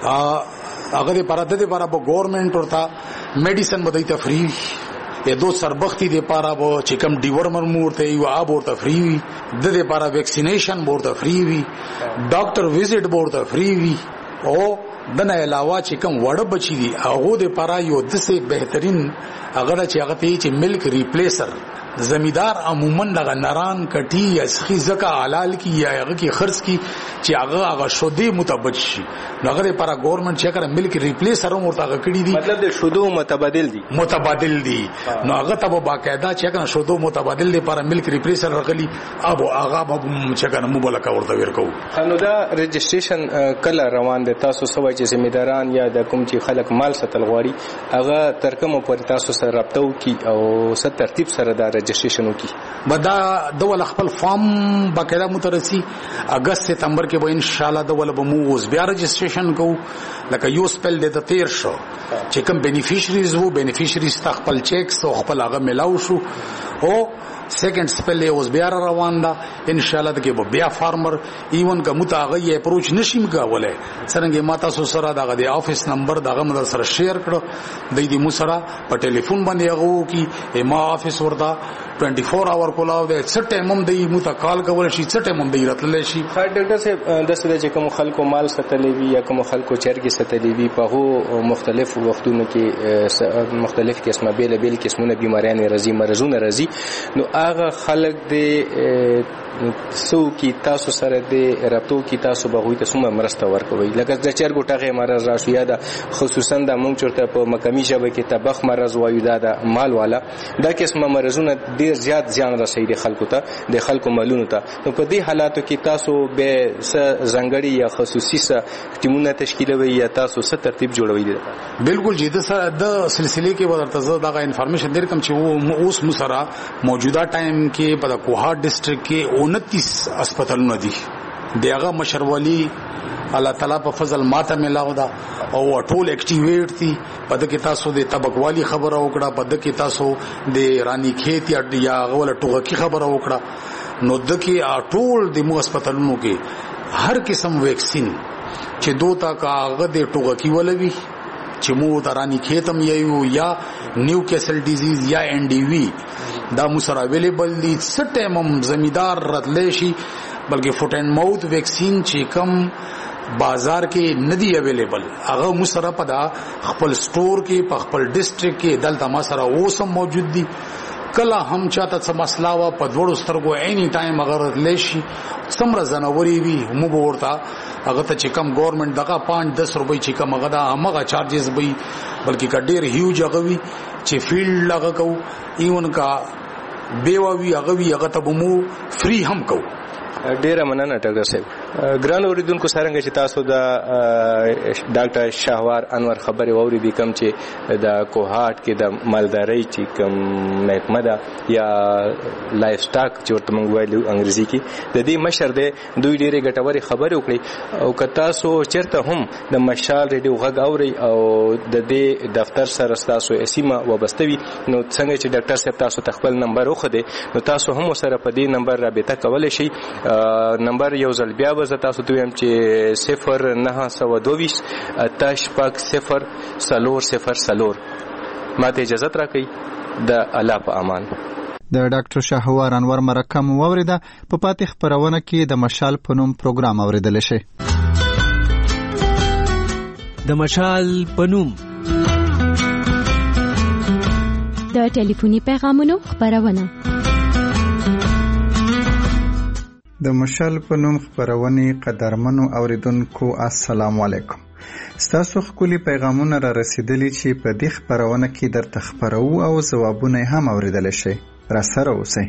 هغه لپاره د دې لپاره به ګورنمنت ورته میډیسن بدایته فری یا دو سربختی دے پارا بو چکم ڈیورمر مورتے یو آب ورته فری وی د دې پارا ویکسینیشن ورته فری وی ډاکټر وزټ ورته فری وی او دنه علاوه چې کوم وړ بچی دي هغه د پاره یو د څه بهترین هغه چې هغه ته چې ملک ریپلیسر زمیدار عموما دغه نران کټي اسخي زکه حلال کی یا هغه کی خرڅ کی چې هغه هغه شودي متبد شي هغه لپاره ګورنمنت چې کړه ملک ریپلیسر هم ورته کړی دي مطلب د شودو متبادل دي متبادل دي نو هغه ته باقاعده چې کړه شودو متبادل لپاره ملک ریپلیسر راغلي ابو هغه به چې کړه مبلکه ورته ورکو نو دا رجسټریشن کله روان دي تاسو سوي چې ذمہداران یا د کوم چې خلک مال ستل غواړي هغه ترکمو پر تاسو سره رابطه وکي او ست ترتیب سره دا رجسټریشن وکي بدا دول خپل فارم باقاعده مترسي اگست ستمبر کې به ان شاء الله دول به مو اوس بیا رجسټریشن کوو لکه یو سپل د تیر شو چې کوم بینیفیشریز وو بینیفیشریز خپل چیکس او خپل هغه ملاو شو او سیکنډ سپل اوس بیا روان ده ان شاء الله دغه بیا فارمر ایون کوم ته هغه اپروچ نشیم کولای څنګه ماته سو سره دغه د افیس نمبر دغه مدر سره شیر کړو د دې مو سره په ټلیفون باندې هغه کی ما افیس وردا چوبیس اور کولاو دی څه ټایم هم دی مو ته کال کول شي څه ټایم هم دی راتللی شي. ډاکټر صاحب داسې ده چې کوم خلکو مال ستلی وي یا کوم خلکو چرګې ستلی وي په هغو مختلف وختونو کې مختلف قسمه بیل بیل قسمونه بیماریان راځي مرزونه راځي نو هغه خلک د سو کی تاسو سره د راتو کی تاسو بغوی ته سم مرسته ورکوي لکه د چرګو ټغه مرز راشي یا د خصوصا د مونږ چرته په مقامی ژبه کې تبخ مرز وایو دا د مال والا دا قسمه مرزونه ډیر زیات ځان رسي د خلکو ته د خلکو مالونو ته نو په دې حالاتو کې تاسو به س زنګړي یا خصوصي س ټیمونه تشکیلوي یا تاسو س ترتیب جوړوي. بالکل جی د سلسله کې ورته زه دا انفارمیشن در کوم چې اوس مسره موجوده ټایم کې په کوهاټ ډسټریکټ کې انتیس اسپیټالونه دي د هغه مشرولي الله تعالی په فضل ماته ملاو دا او ټول اکټیویټ دي په دغه تاسو د طبقوالي خبره وکړه په دغه تاسو د رانی کھیت یا غول ټوګه کی خبره وکړه نو دغه ټول د مو اسپیټالونو کې هر قسم ویکسین چې دوه تا کاغه د ټوګه کی ولوي چې مو ترانی کھیتم یو یا نیو کیسل ډیزیز یا ان ډی وی دا مسره اویلیبل دي څه ټایم هم زمیدار راتلی شي بلکې فوټ اینڈ ماوث ویکسین چې کم بازار کې ندی اویلیبل هغه مسره په دا خپل سٹور کې په خپل ډسټریکټ کې دلته ما سره اوسم موجود دي کله هم چاته څه مسله وا په دوړو سترګو اني ټایم اگر لشي څومره زنوري وي مو ورته هغه ته چې کم ګورنمنت دغه پانچ دس روپۍ چې کم هغه دا هغه چارجز وي بلکې کډیر هیوج هغه وي چې فیلډ لغه کو ایون کا بیووی هغه وی هغه ته مو فری هم کو. ډیره مننه ډاکټر صاحب. ګران اوریدونکو څنګه چې تاسو د ډاکټر شهوار انور خبرې واورېدې کوم چې د کوهاټ کې د مالدارۍ چې کوم محکمه ده یا لایف سټاک چې ورته موږ وایو انګریزي کې د دې مشر دی دوی ډېرې ګټورې خبرې وکړي او که تاسو چېرته هم د مشال ریډیو غږ اورئ او د دې دفتر سره ستاسو سیمه وابسته وي نو څنګه چې ډاکټر صاحب تاسو ته خپل نمبر وښودی نو تاسو هم سره په دې نمبر رابطه کولی شئ. نمبر یو ځل بیا به زه تاسو ته وایم چې صفر نهه سوه دوه اته شپږ صفر څلور صفر څلور. ماته اجازه راکړئ د الله په امان. د ډاکټر شهوار انور مرکه مو واورېده. په پاتې خپرونه کې د مشال په نوم پروګرام اورېدلی شئ. د مشال په نوم د ټلیفوني پیغامونو خپرونه د مشال په نوم خبرونه قدرمنو اوریدونکو السلام علیکم. ستاسو خولي پیغامونه را رسیدلی چې په دې خبرونه کې درته خبرو او ځوابونه هم اوریدل شي. را سره اوسئ.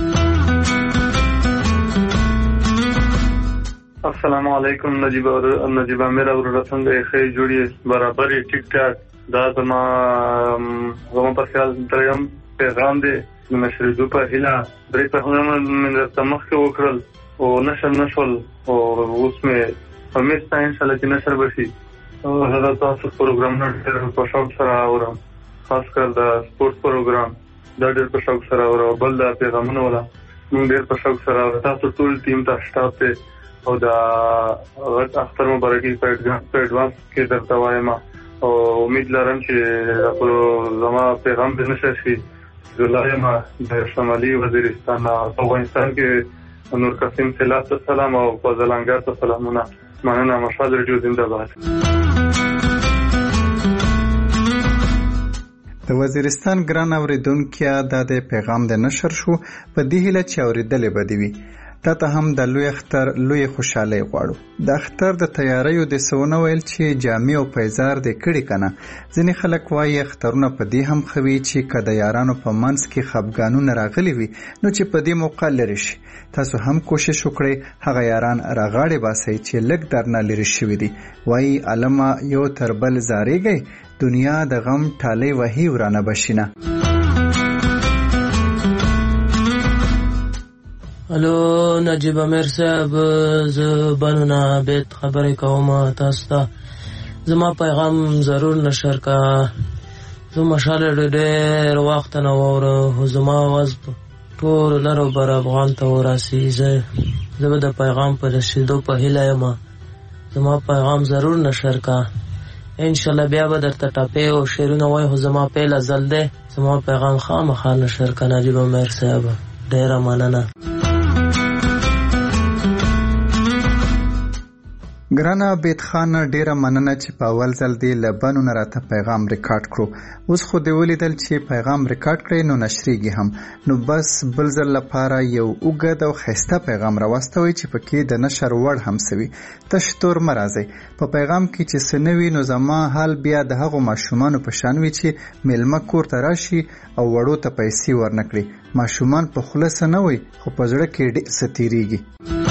السلام علیکم. نجیب اور نجیب امیر اور رسن د خې جوړي برابر ټیک ټاک دا زما زما په خیال دریم پیغام دی د مشرجو په هیله درې په هنر من تمخ وکړل او نشر نشول او اوس مې امید تا ان شاء الله چې نشر بشي او زه تاسو پروګرام نه ډېر په شوق سره اورم خاص کر د سپورت پروګرام دا ډېر په شوق سره اورم بل د پیغامونو ولا موږ ډېر په شوق سره تاسو ټول ټیم ته سټاف ته او دا غټ اختر مبارکي په ایڈوانس کې درته وایم او امید لرم چې خپل زما پیغام به نشر شي. زلایم د شمالي وزیرستان افغانستان کې نور قسم سلام سلام او فضلانګار ته سلامونه. مننه. مشال ریډیو زنده باد. د وزیرستان ګران اوریدونکو د پیغام د نشر شو په دې هیله چې اوریدلې بدوي. تا ته هم د لوی اختر لوی خوشاله غواړو. د اختر د تیاریو د سونه ویل چې جامع او پیزار د کړي کنه. ځینې خلک وایي اخترونه په دې هم خوي چې کله یارانو په منځ کې خپګانونه راغلي وي نو چې په دې موقع لري شي. تاسو هم کوشش وکړئ هغه یاران راغاړي باسي چې لګ درنه لري شوی دي. وایي علما یو تربل زاریږي دنیا د غم ټاله وهي ورانه بشینه. الو نجیب امیر صاحب ز بنونه بیت خبرې کوم تاسو ته. زما پیغام ضرور نشر کا. زه مشاله ډېر وخت نه وره زما واز ټول لرو بر افغان ته وراسي. زه زه د پیغام په رسیدو په هیله یم. زما پیغام ضرور نشر کا. ان شاء الله بیا به درته ټاپې او شعرونه وای خو زما پیل ازل دی زما پیغام خامخا نشر که نجیب امیر صاحب ډیره مننه. ګرانه عبید خان ډیره مننه چې په اول ځل دی له بنو نه راته پیغام ریکارډ کړو. اوس خو دې ولیدل چې پیغام ریکارډ کړی نو نشریږي هم، نو بس بل ځل لپاره یو اوږد او ښایسته پیغام راواستوئ چې پکې د نشر وړ هم سوي. تش تور مه راځئ. په پیغام کې چې څه نه وي نو زما حال بیا د هغو ماشومانو په شان وي چې میلمه کور ته راشي او وړو ته پیسې ورنکړي. ماشومان په خوله څه نه وي خو په زړه کې ډېر څه تېرېږي.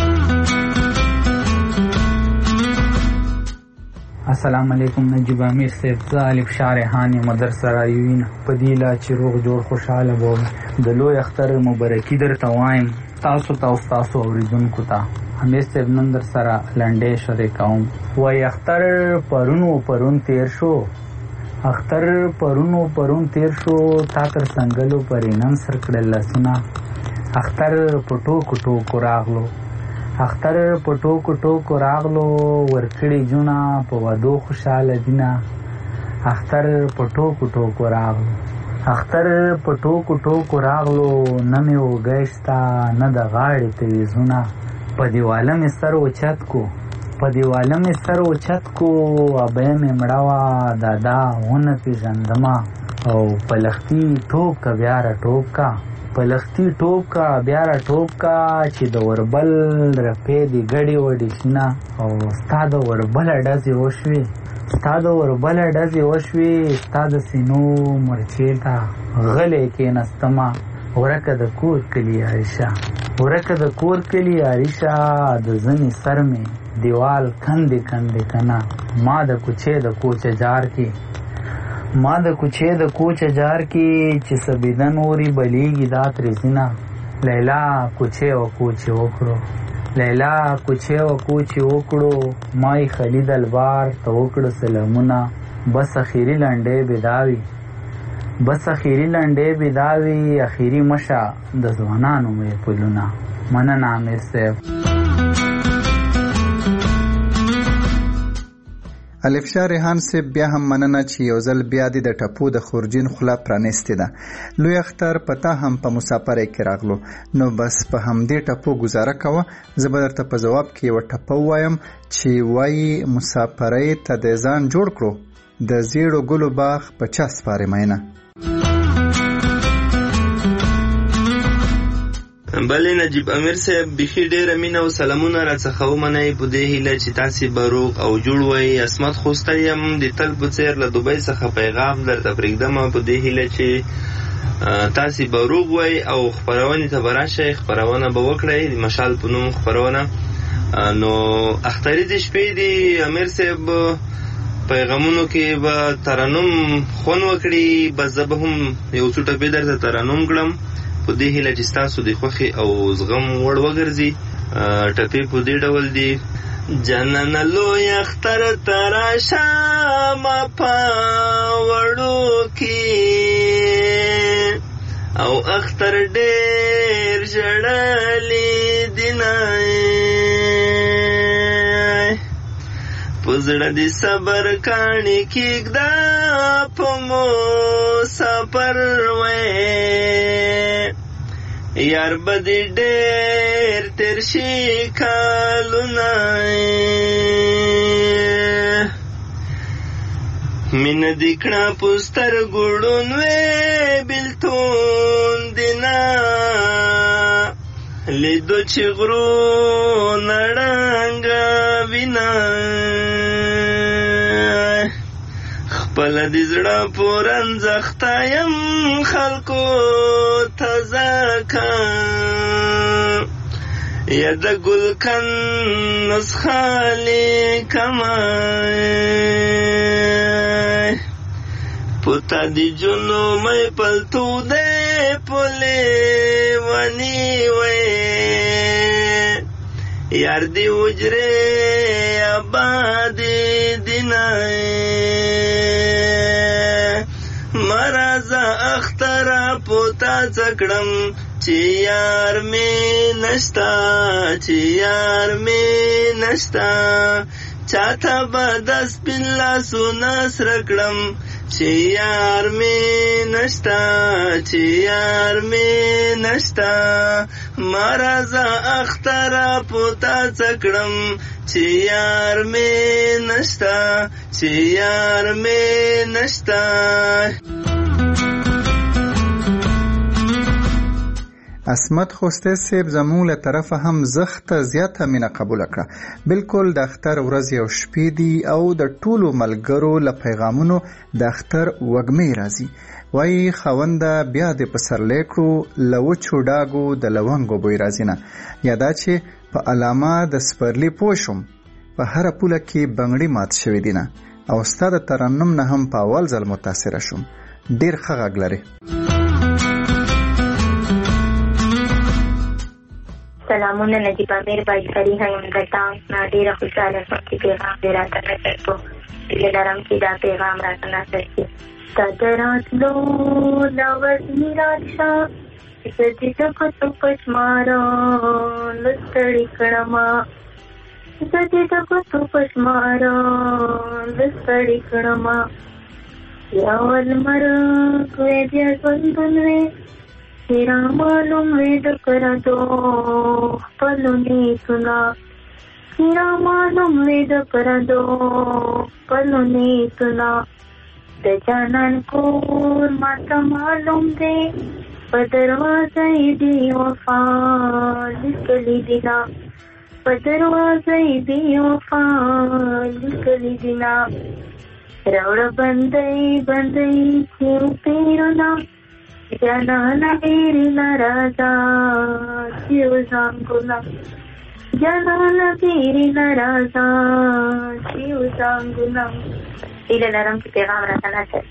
السلام علیکم نجیب امیر صاحب، زه الف شاه ریحان یم در سره یوین په دې لا چې روغ جوړ خوشحاله به د لوی اختر مبارکي درته وایم تاسو ته او ستاسو اوریدونکو ته. امیر صاحب نن در سره لنډۍ شریکوم. وایي اختر پرون و پرون تیر شو، اختر پرون و پرون تیر شو، تا تر څنګلو پرې نن سر کړل لاسونه. اختر په ټوکو ټوکو راغلو، اختر په ټوکو ټوکو راغلو، ورکړي جونه په ودو خوشحاله دینه. اختر په ټوکو ټوکو راغلو، اختر په ټوکو ټوکو راغلو، نه مې وږی شته نه د غاړې تلویزونه. په دیواله مې سر اوچت کو، په دیواله مې سر اوچت کو، ابۍ مې مړه وه دادا ونه پېژندمه. او په لښتي ټوپ که بیا راټوپ کا، په لښتي ټوپ کا بیا راټوپ کا، چې د وربل رپې دې ګډې وډې شینه. او ستا د وربله ډزې وشوې، ستا د وربله ډزې وشوې، ستا د سینو مرچې ته غلی کېناستمه. ورکه د کور کلي عایشه، ورکه د کور کلي عایشه، د زنې سر مې دیوال کندې کندې کنه. ما د کوچې د کوچه جار کې، ما د کوچې د کوچه جار کې، چې سبیدن اوري بلیږي دا ترېزینه. لیلا کوچې و کوچې وکړو، لیلا کوچې و کوچې وکړو، مای خلید البار ته وکړو سلامونه. بس اخیری لنډۍ بېداوي، بس اخیری لنډۍ بېداوي، اخیری مشه د ځوانانو مې پلونه. مننه امیر صاحب. الف شاه ریحان صاحب بیا هم مننه چې یو ځل بیا دې د ټپو د خورجین خوله پرانیستې ده. لوی اختر پتا هم په مسافرۍ کې راغلو، نو بس په همدې ټپو گزاره کوه. زه به درته په ځواب کې یوه ټپه ووایم چې وایي مسافرۍ ته د ځان جوړ کړو، د زیړو ګلو باغ په چا سپارې مینه. بلې نجیب امیر صاحب بیخي ډېره مینه او سلامونه راڅخه ومنئ په دې هیله چې تاسې به روغ او جوړ وئ. عصمت خوستی یم د تل په څېر له دوبۍ څخه پیغام درته پرېږدمه په دې هیله چې تاسې به روغ وئ او خپرونې ته به راشئ، خپرونه به وکړئ د مشال په نوم خپرونه. نو اختري د شپې دي امیر صاحب پیغامونو کې به ترنم خون وکړي، بس زه به هم یو څو ټپې درته ترنم کړم په دې هیله چې ستاسو د خوښې او زغم وړ وګرځي. ټپې په دې ډول دي: جننه لوی اختر ته راشه ما په وړو کې، او اختر ډېر ژړلی دینه، په زړه دې صبر کاڼي کېږده په مسافر وې، یار به دې ډېر تېر شي کالونه، مینه دې کړه په سترګو ړوند وې بېلتون دې نه، لیدو چې غرونه ړنګه وینه، خپله دې زړه پورن زخته یم خلکو ته ځکه، یا د ګلکن نسخه لیکمه، په تا دې جنومۍ پلتو دی په لیوني وې، یار دې حجرې آبادې دینه، مرازه اختره پوتا څکړم چې یار مې نشتا، چې یار مې نشتا، چاته به د سپین لاسونه سره کړم چې یار مې نشته چې یار مې نشته ما راځه اختره پوتا څه کړم چې یار مې نشته چې یار مې نشته. عصمت خوسته صاحب زموږ له طرفه هم زخته زیاته مینه قبول کړه. بالکل د اختر ورځ او شپې دي او د ټولو ملګرو له پیغامونو د اختر وږمې راځي. وایي خاونده بیا دې په سرلی کړو له وچو ډاګو د لونګو بوی راځي نه. یا دا چې په علامه د سپرلي پوه شوم په هره پوله کې بنګړي مات شوي دي نه او ستا د ترنم نه هم په اول ځل متاثره شوم. ډېر ښه غږ لرې. سلامونه نجیب امیر بای سری هم دتام نا ډیره خوشاله شوم چې پیغام دې راته نشر کو. هیله لرم چې دا پیغام راته نشر شي. ستا د راتلو دا ورځې راشه زه دې د ګوتو په شماران ستړي کړمه زه دې د ګوتو په شماران ستړي کړمه. یا ولمرګ وې بیا ژوندون وې تیرا معلوم وې د کردو خپلو نیتونه تیرا معلوم وې د کردو خپلو نیتونه. د جانان کور ماته معلوم دی په دروازه یې دی وفا لیکلي دینا په دروازه یې دی وفا لیکلي دینا. راوړه بندۍ بندۍ چې پیرونه جانانا بیری نرازا شیو زنگونا جانانا بیری نرازا شیو زنگونا. ایله لرم چې پیغام راته نشر.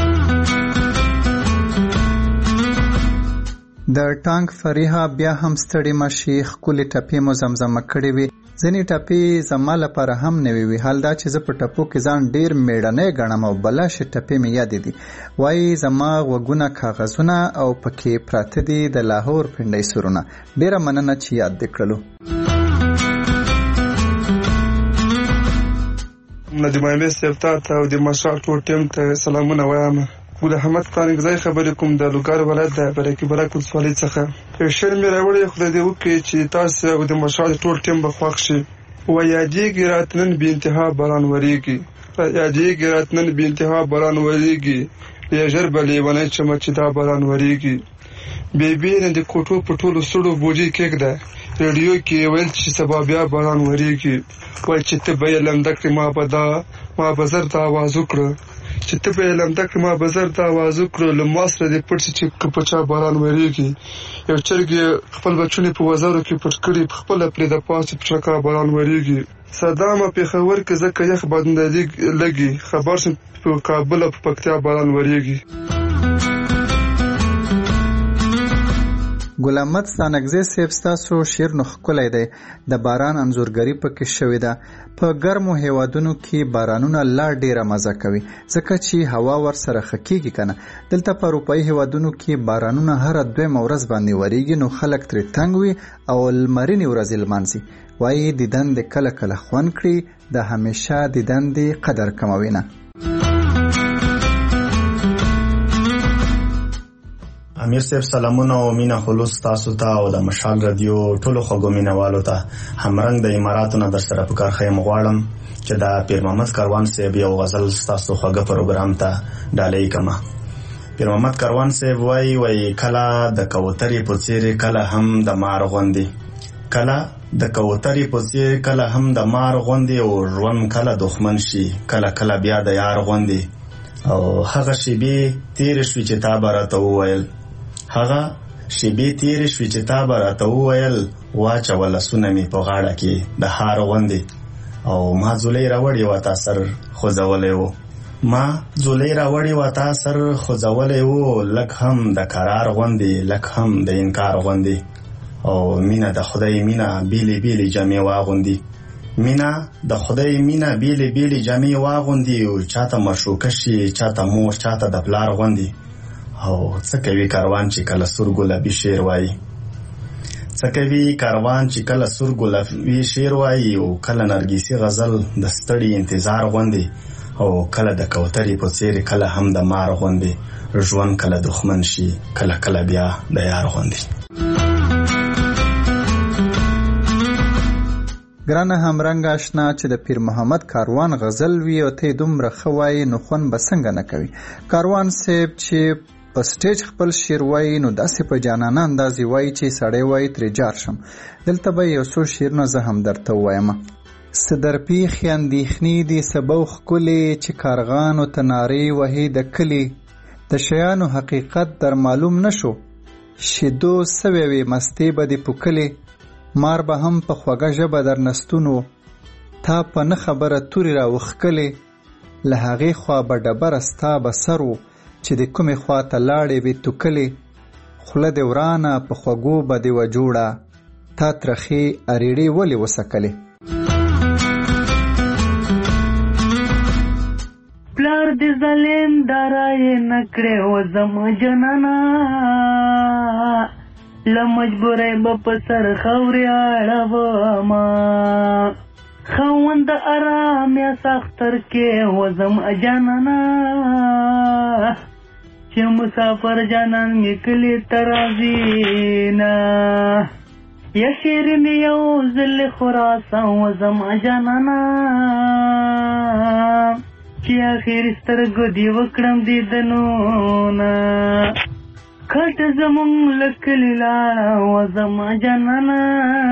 د ټانک فریحه بیا هم ستړي مشي ښکلې ټپې مو زمزمه کړې وي. ځینې ټپې زما لپاره هم نوې وي. حال دا چې زه په ټپو کې ځان ډېر میړنی ګڼم او بلاشې ټپې مې یادې دي. وایي زما غوږونه کاغذونه او پکې پراته دي د لاهور پنډۍ سرونه. ډېره مننه چې یاد دې کړلو. نجیب امیر صاحب ته او د مشال ټول ټیم ته سلامونه وایم. ګل احمد تانګزی خبرې کوم د لوګر ولایت د برکې برک ولسوالۍ څخه. یو شعر مې راوړی خدای دې وکړي چې تاسو او د مشال ټول ټیم به خوښ شي. ویاجېږي راتنن بې انتها باران وریږي یاجېږي راتنن بې انتها باران وریږي یا ژر به لیونی شمه چې دا باران وریږي. بې بېنه د کوټو په ټولو سړو بوجۍ کېږده ریډیو کې ویل چې سبا بیا باران وریږي. وایي چې ته به یې لمده کړې ما به دا ما به زر ته آواز وکړه چې ته به یې لمده کړې ما به زر ته آواز وکړه له ما سره دې پټ شي چې که په چا باران وریږي. یو چرګ یې خپل بچونه په وزارو کې پټ کړي په خپله پرې د پاسه په چکا باران وریږي. صدامه پېښور کې ځکه یخ باندې لګي خبر شم په کابل او په پکتیا باران وریږي. ګل احمد ستانکزی صاحب ستاسو شعر نو ښکلی دی. د باران انځورګري پکې شوې ده. په ګرمو هیوادونو کې بارانونه لا ډیره مزه کوي ځکه چې هوا ورسره ښه کېږي که نه. دلته په اروپایي هیوادونو کې بارانونه هره دویمه ورځ باندې وریږي نو خلک ترې تنګ وي او لمرینې ورځې لمانځي. وایي دیدن دې کله کله خوند کړي د همیشه دیدن دې قدر کموي نه. امیر صاحب سلامونه او مینا خلوص تاسو ته او د مشال رادیو ټولو خوږو مینوالو ته. همرنګ د اماراتو نه در سره په کار خیم غواړم چې د پیر محمد کاروان صاحب یو غزل ستاسو خوږه پروګرام ته ډالۍ کما. پیر محمد کاروان صاحب وایي وایي کله د کوترې په څېر کله هم د مار غوندې کله د کوترې په څېر کله هم د مار غوندې او ژوند کله دښمن شي کله کله بیا د یار غوندې. او هغه شیبې تېرې شوې چې تا به راته وویل هغه شیبې تیرې شوې چې تا به راته وویل واچوه لاسونه مې په غاړه کې د هار غوندې. او ما ځولۍ راوړې وه تا سر خوځولی و ما ځولۍ راوړې وه تا سر خوځولی و لږ هم د قرار غوندې لږ هم د انکار غوندې. او مینه د خدای مینه بیلې بیلې جامې واغوندي مینه د خدای مینه بیلې بیلې جامې واغوندي او چاته مشوکه شي چاته مور چاته د پلار غوندي. او څه کوي کاروان چې کله سور ګلابي شعر وایي سکوي کاروان چې کله سور ګلابي شعر وایي او کله نرګسي غزل د ستړي انتظار غوندي او کله د کوترې په څیر کله هم د مار غوندي ژوند کله دښمن شي کله کله بیا د یار غوندي. ګرانه همرنګ آشنا چې د پیر محمد کاروان غزل وی او ته دومره خوای نو خون بسنګ نه کوي. کاروان صاحب چې په سټیج خپل شعر وایي نو داسې په جانانه اندازې وایي چې سړی وایي ترې جار شم. دلته به یو څو شعرونه زه هم درته ووایم. څه در پیښې اندېښنې دي سبو ښکلې چې کارغانو ته نارې وهي د کلي د شیانو حقیقت در معلوم نشو شیدو سوې وې مستې به دې پوکلې مار به هم په خوږه ژبه در نستونو تا په نه خبره تورې راوښکلې له هغې خوا به ډبره ستا به سر و چې د کومې خوا ته لاړې وې توکلې خوله دې ورانه په خوږو به دې وه جوړه تا ترخې اریړې ولې وسکلې. پلار دې ظالم دارای نکړې و زما جنانا له مجبورۍ به په سر خاورې اړومه خاوند ارام یا سختر کې و زما جنانا چې مسافر جانان مې کلي ته راځي نه یا شعر مې یو ځل خراسان و زما جانانا چې اخر سترګو دی وکړم دیدنونه کټ زمونږ لکلي لاړه و زما جانانه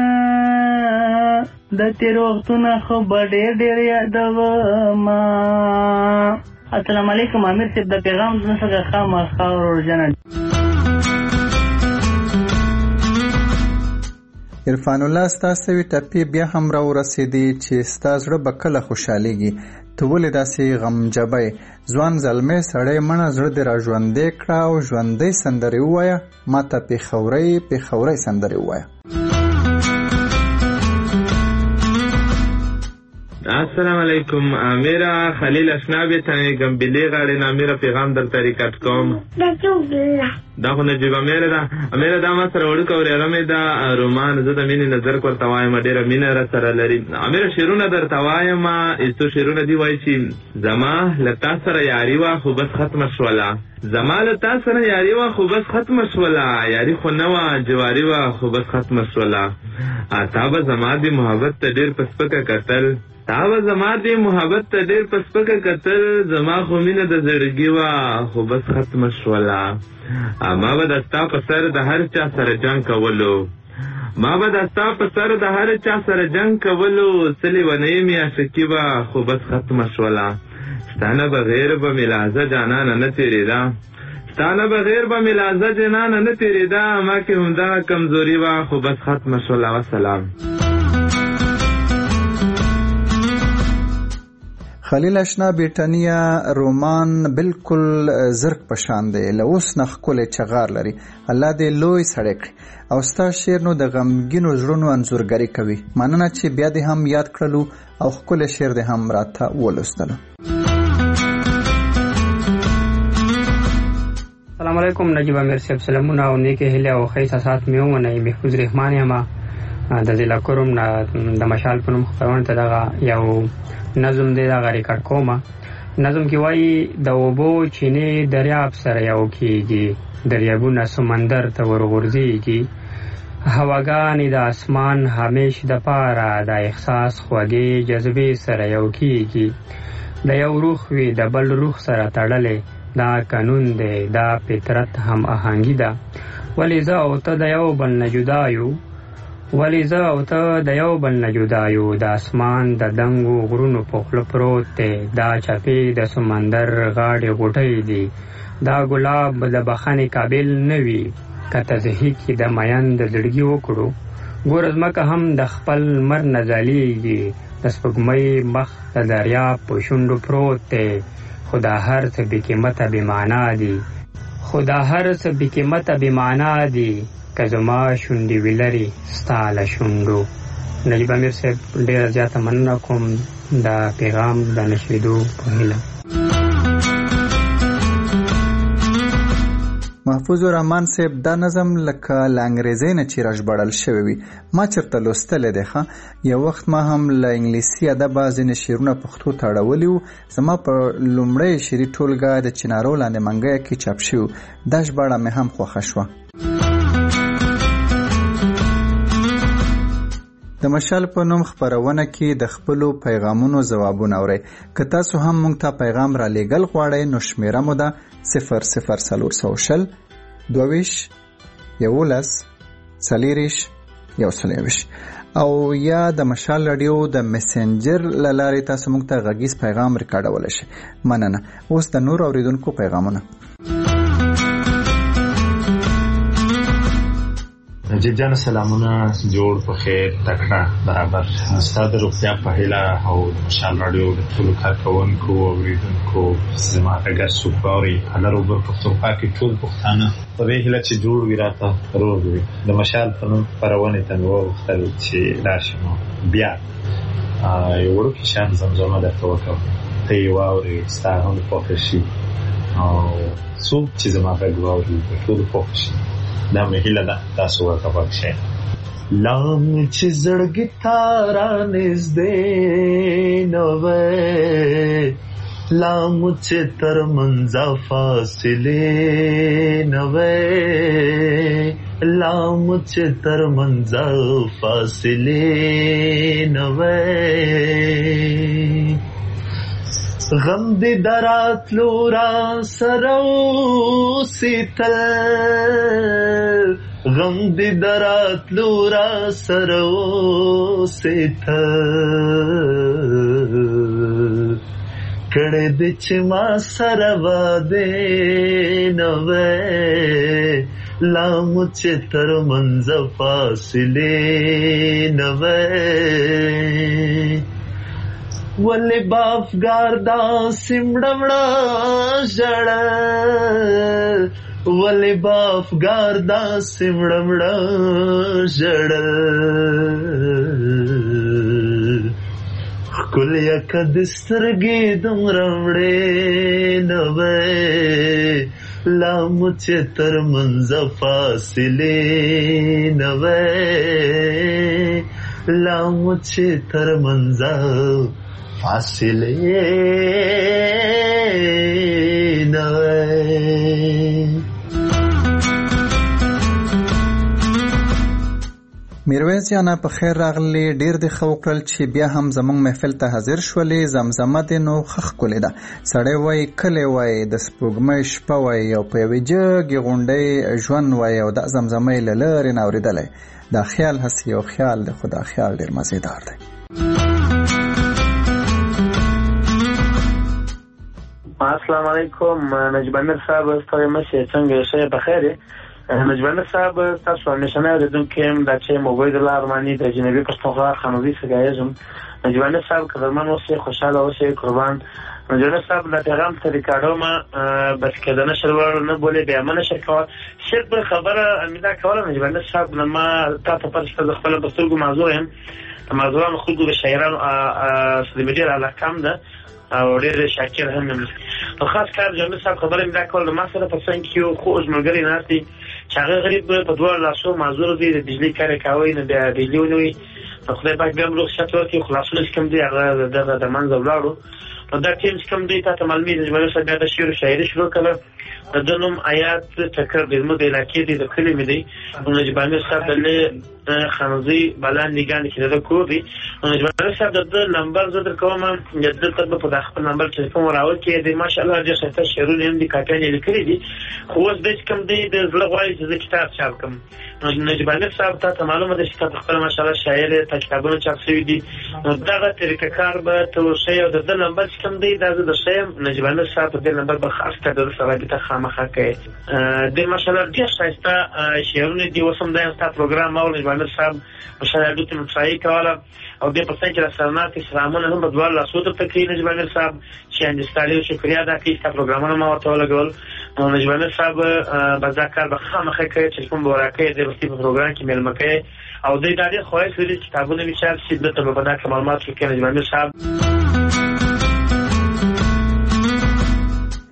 د تېر وختونه خو به ډېر ډېر یادومه. السلام علیکم امیر صاحب د پیغام زما څخه خامخا ورژنه. عرفان الله ستا سوي ټپې بیا هم راورسېدې چې ستا زړه به کله خوشحالېږي ته ولې داسې غمجبی ځوان زلمی سړی مړه زړه دې را ژوندی کړه او ژوندۍ سندرې ووایه ما ته پېښورۍ پېښورۍ سندرې ووایه. السلام علیکم امیرا خلیل اشنابی تانی گمبیلی غاڑی نامیرا پیغام در طریقت کوم دا خو نجیب امیرا دا امیرا دا ما سره وړوکه ورېرمې دا رومان زه د مینې نظر ورته وایم ډېره مینه را سره لري. امیرا شعرونه درته وایم څو شعرونه دي وایي چې زما له تا سره یاري وه خو بس ختمه شوله زما له تا سره یاري وه خو بس ختمه شوله یاري خو نه وه جواري وه خو بس ختمه شوله تا به زما د محبت ته ډېر په سپکه کتل تا به زما د محبت ته ډېر په سپکه کتل زما خو مینه د زړګي وه خو بس ختمه شوله ما به د ستا په سر د هر چا سره جنګ کولو ما به د ستا په سر د هر چا سره جنګ کولو څه لیونۍ مې عاشقي وه خو بس ختمه شوله ستا نه بغیر به مې لحظه جانانه نه تېرېده ستا نه بغیر به مې لحظه جانانه نه تېرېده ما کې همدغه کمزوري وه خو بس ختمه شوله. وسلام. خلیل اشنا بیٹانیا رومان بالکل زرق پشان دی له اوس نه ښکلی چغار لري الله دې لوی سړی کړي او ستا شعر نو د غمګینو زړونو انځورګري کوي. مننه چې بیا دې هم یاد کړلو او ښکلی شعر دې هم راته ولوستلو. السلام علیکم نجیب امیر صاحب سلامونه او نیکې هیلې او ښه احساسات مې ومنئ. محفوظ رحمان یم د ضلع کرم نه د مشال په نوم خپرونه ته دغه یو نظم دی دغه ریکارډ کومه. نظم کې وایي د اوبو چینې دریاب سره یو کېږي دریابونه سمندر ته ورغورځېږي هواګانې د اسمان همیش د پاره د احساس خوږې جذبې سره یو کېږي د یو روح وي د بل روح سره تړلې دا قانون دی دا فطرت هم آهنګي ده ولې زه او ته د یو بل نه جدا یو ولی زه او ته د یو بل نه جدا یو د اسمان د دنګو غرونو په خوله پروت دی دا چپې د سمندر غاړې غوټۍ دي دا ګلاب د بخښنې قابل نه وي که تزهي کې د مین د زړګي وکړو ګوره ځمکه هم د خپل لمر نه ځلیږي د سپوږمۍ مخ د دریاب په شونډو پروت دی خو دا هر څه بېقیمته بېمعنا دي خو دا هر څه بېقیمته بېمعنا دي که زما شونډې وي لرې ستا له شونډو. نجیب امیر صاحب ډېره زیاته مننه کوم د پیغام د نشریدو په هیله. محفوظ الرحمن صاحب دا نظم لکه له انګریزۍ نه چې راژباړل شوی وي ما چېرته لوستلی دی ښه یو وخت ما هم له انګلیسي ادبه ځینې شعرونه پښتو ته اړولي وو زما په لومړۍ شعري ټولګه د چنارو لاندې منګیه کې چاپ شوي دا ژباړه مې هم خوښه شوه. د مشال په نوم خپرونه کې د خپلو پیغامونو ځوابونه اورئ. که تاسو هم موږ ته پیغام را لیږل غواړئ نو شمیره مو ده صفر صفر څلور سوه شل دوه ویشت یولس څلېرویشت یو څلېرویشت او یا د مشال راډیو د میسنجر له لارې تاسو موږ ته غږیز پیغام ریکارډولی شئ. مننه. اوس د نور اورېدونکو پیغامونه. نجیب جان سلامونه، جوړ په خیر، تکړه برابر. ستا د روغتیا په هیله او د مشال راډیو د ټولو کارکوونکو او اورېدونکو زما غږ څوک اوري هله روبر پښتونخوا کې ټول پښتانه په دې هیله چې جوړ وي راته روغ وي. د مشال په نوم خپرونې ته مې وغوښتل چې راشم بیا یو وړوکی شان زمزمه درته وکړم ته یې واورې ستا هم خوښه شي او څوک چې زما غږ واوري د ټولو خوښه شي. دا مې هیله ده تاسو ورته غوږ شئ. لام چې زړګي تا را نږدې نه وی لام چې تر منځه فاصلې نه وی لام چې تر منځه فاصلې نه وی غم دې دراتلو را سره اوسېتل غم دې دراتلو را سره اوسېتل کړې دې چې ما سره واده نه وی لام چې تر منځه فاصلې نه وی ولی بافگار دا سمڑمڑا جڑا ولی بافگار دا سمڑمڑا جڑا کل یک دسترگی دم رمڑے نوے لام چتر منز فاصلے نوے لام چتر منز فاصله نه میرویس جانا په خیر راغلی. ډیر د خو کړل چې بیا هم زمونږ محفل ته حاضر شولې. زمزمه د نو خخ کولې ده سړی وای کله وای د سپوږمۍ شپه وای او په وی جګ غونډې ژوند وای او د زمزمه لری ناوریدلې دا خیال هسي او خیال د خدا خیال ډیر مزیدار دی. السلام علیکم نجیب امیر صاحب، ستاسو مشه څنګه شئ؟ بخیر. نجیب امیر صاحب تاسو همیشه نه اوریدونکو یم دا چې موبایل د لارمانی د جنوبي پښتونخوا خانوزي سګایزم. نجیب امیر صاحب قدرمن اوسئ، خوشاله اوسئ، قربان. نجیب امیر صاحب د پیغام ته ریکارډو ما بس کده نشر ور نه بوله بیا منه شکوا شر پر خبره امیدا کوله. نجیب امیر صاحب ما تاسو پر څه خپل بسترګو موضوع هم موضوع مخلوق د شاعرانو سلیمدي علاقه ده او ډېر شاکر هم یم. خاص کار جمعه صاحب خبره مې دا کول ما سره په څنګه کې خو اوس ملګری ناشتي چې هغه غریب په دوه لاسو معذور دي د بجلی کار کوي نه د بجلی ونوي په خدای پاک بیا موږ شته ورته خلاصونه کوم دي هغه دغه د منځ ولاړو نو دا ټیم کوم دي تاسو معلومي د جمعه صاحب د شعر شاعري شروع کړه د دنوم آیات تکر د مو د علاقې د کلمې دی نو جبانه صاحب له خانزي بلان نگان کې د کو دی نو جبانه صاحب د نمبر زړه کوم د دغه په داخل نمبر ټلیفون راوړ کې د ماشاءالله د شته شعرونه هم د کاټنې لیکلي دي خو اوس د کوم دی د زړه غواړي چې کتاب چاپ کوم نو جبانه صاحب ته معلومه ده چې تاسو خپل ماشاءالله شاعر ته کتابونه چاپ شوی دي نو دغه طریقه کار به تو شی او د نمبر کوم دی د شیم نجبانه صاحب د نمبر په خاص کار د سره مخه کوي د ماشاءالله ډیر شایسته شعرونه دی وسم د تاسو پروګرام او نجبانه صاحب ماشاءالله د تم ځای کوله او د پسې چې رسالات اسلامونه هم په دوه لاسو ته کوي نجبانه صاحب چې انستالي شکریا دا کی تاسو پروګرامونه ما ورته لګول نو نجبانه صاحب بازار به خامخه کوي چې کوم ورکه د وختي په پروګرام کې مل مکه او د ادارې خواهش لري چې کتابونه میچار چې د ته په دغه معلومات کې نجبانه صاحب.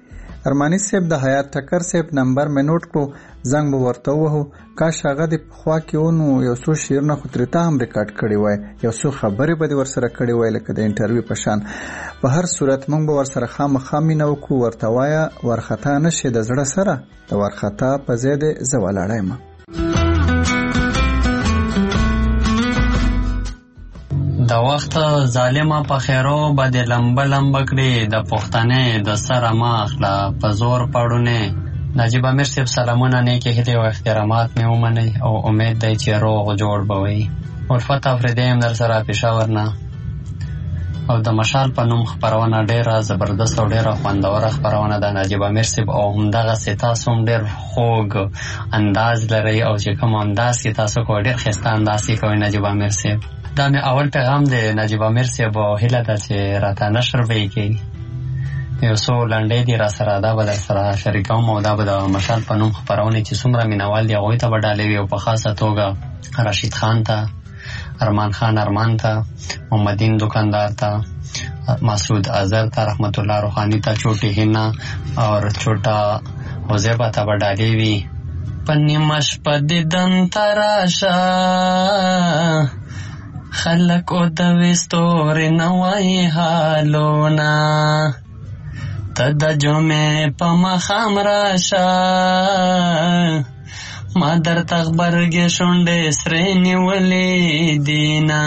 ارمانی صاحب د حیات ټکر صاحب نمبر مې نوٹ کړو، زنګ به ورته ووهو. کاش هغه د پخوا کې ونو یو څو شعرونه خو ترې ته هم ریکارډ کړي وای، یو څو خبرې به دې ورسره کړي وای لکه د انټرویو په شان. په هر صورت موږ به ورسره خامخا مینه وکړو. ورته وایه ورخطا نه شي د زړه سره، د ورخطا په ځای دې زه ولاړی یم. د وخت ظالمه په خیرو به د لمبه لمبه کړي، د پښتنې د سره ماخله په زور پړونه. نجیب امیر صاحب سلامونه، نیکې هیلې او احترامات مې ومنئ او امید دی چې روغ جوړ به وي. الفت افریدی یم در سره پېښور نه، او د مشال په نوم خپرونه ډېره زبردست او ډېره خوندوره خپرونه ده نجیب امیر صاحب، او همدغسې تاسو هم ډېر خوږ انداز لرئ، او چې کوم انداز کې تاسو کوئ ډېر ښایسته انداز کې کوئ نجیب امیر صاحب. دا مې اول پیغام دی نجیب امیر صاحب، او هیله ده چې راته نشر به یې کوي. یو څو لنډۍ دي را سره، دا به در سره شریکوم، او دا به د مشال په نوم خپرونې چې څومره مینوال دي هغوی ته به ډالۍ وي، او په خاصه توګه رشید خان ته، ارمان خان ارمان ته، محمدین دکاندار ته، مسعود اظهر ته، رحمت الله روحانی ته، چوټی هینا اور چوټا حذیفه ته به ډالۍ وي. په نیمه شپه دیدن ته راشه خلکو د وستورې نه وایي حالونه، ته د جمعې په ماښام راشه ما درته غبرګې شونډې سرې نیولې دینه،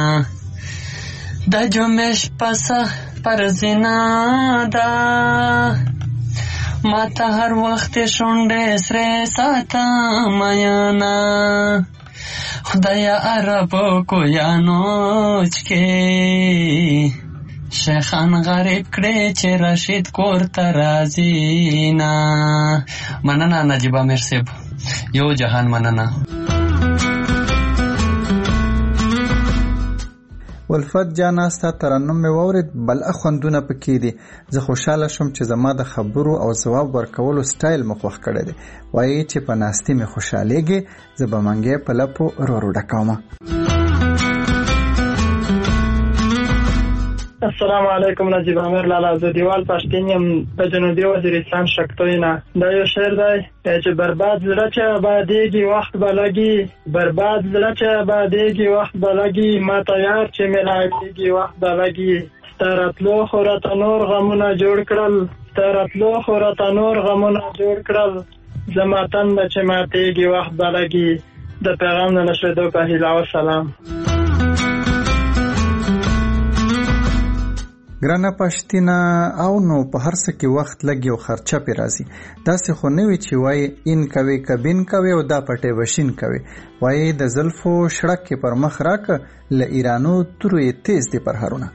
د جمعې شپه سخت پر زنا ده ما ته هر وخت شونډې سرې ساته میانه، خدایا عربو کویانوچ کې شیخان غریب کړی چې رشید کور ته راځي نه. مننه نجیب امیر صاحب، یو جهان مننه. ولفت جانا ستا ترنم مې واورېد، بل خوندونه پکې دي. زه خوشحاله شوم چې زما د خبرو او ځواب ورکولو سټایل مې خوښ کړی دی. وایي چې په ناستې مې خوشحالېږي، زه به منګې په لپو رورو ډکومه. السلام علیکم نجیب امیر لالا، زه دیوال پښتین یم د جنوبي وزیرستان شکتوی نه. دا یو شعر دی چې برباد زړه چې آبادېږي وخت به لګي، برباد زړه چې آبادېږي وخت به لګي، ما ته یار چې ملاوېږي وخت به لګي، ستا راتلو خو راته نور غمونه جوړ کړل، ستا راتلو خو راته نور غمونه جوړ کړل، زما تنده چې ماتېږي وخت به لګي. د پیغام نه نشریدو په هیله او سلام. ګرانه پښتینه، او نو په هر څه کې وخت لګي او خرچه پې راځي. داسې خو نه وي چې وایي این کوي کبین کوي او دا پټې بشین کوي. وایي د زلفو شړک کې پر مخ راکه له ایرانو تورو یې تیز دي پر هرونه.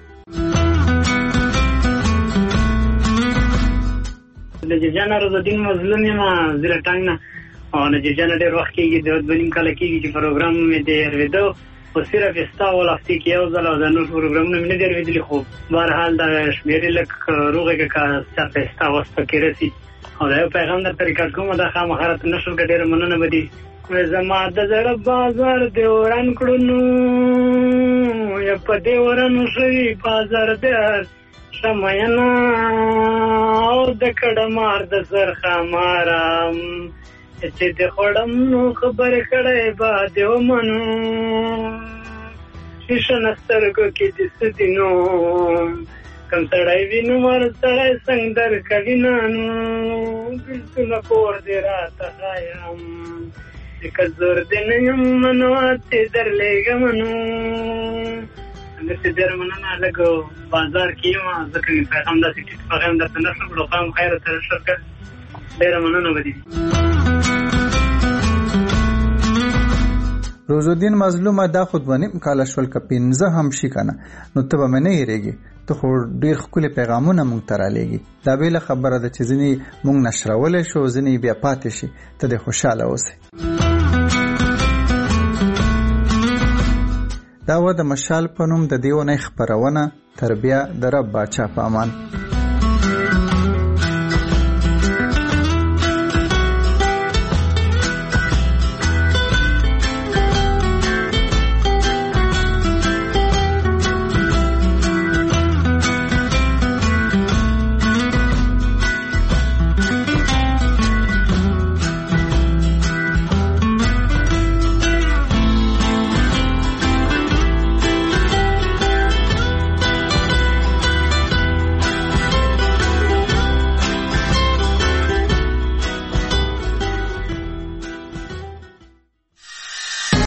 نجیب جان روزالدین مظلوم یم زیره ټنګ نه، او نجیب جان ډېر وخت کېږي د دوه نیم کاله کېږي چې پروګرام مې دی اورېدو، خو صرف ستا اول هفتې کې یو ځل او د نور پروګرامونه مې نه دي اورېدلي، خو بهرحال دا شمېرې لږ روغې که که چاته ستا وس پکې رسي او دا یو پیغام درته ریکارډ کوم، دا خامخا راته نه شول که ډېره مننه به دي. زما د زړه بازار دې وران کړو نو یا په دې ورانو شوي بازار دې ښه میینه او د کډمار د سر خامارم چې د خوړم نو خبرې کړی به دې ومنو، شیشه نه سترګو کې دې څه دي نو کم سړی وینو مر سړی څنګ در کوي نانو، بېلتونه کور دې راته ښایم که زور دې نه یم منو اتې درلېږم نو. همداسې ډېره مننه، لږ بازار کې یم ځکه مې پیغام داسې ټیټ پیغام درته نه شم کړو، خام خیر ته نشر کړ. ډېره مننه به دي. روزالدین مظلومه، دا خو دوه نیم کاله شول که پنځه هم شي که نه، نو ته به مې نه هېرېږي. ته خو ډېر ښکلي پیغامونه مونږ ته رالیږي. دا بېله خبره ده چې ځینې مونږ نشرولی شو، ځینې بیا پاتې شي. ته دې خوشحاله اوسئ. دا و د مشال په نوم د دې اونۍ خپرونه. تر بیا د رب باچا په امان.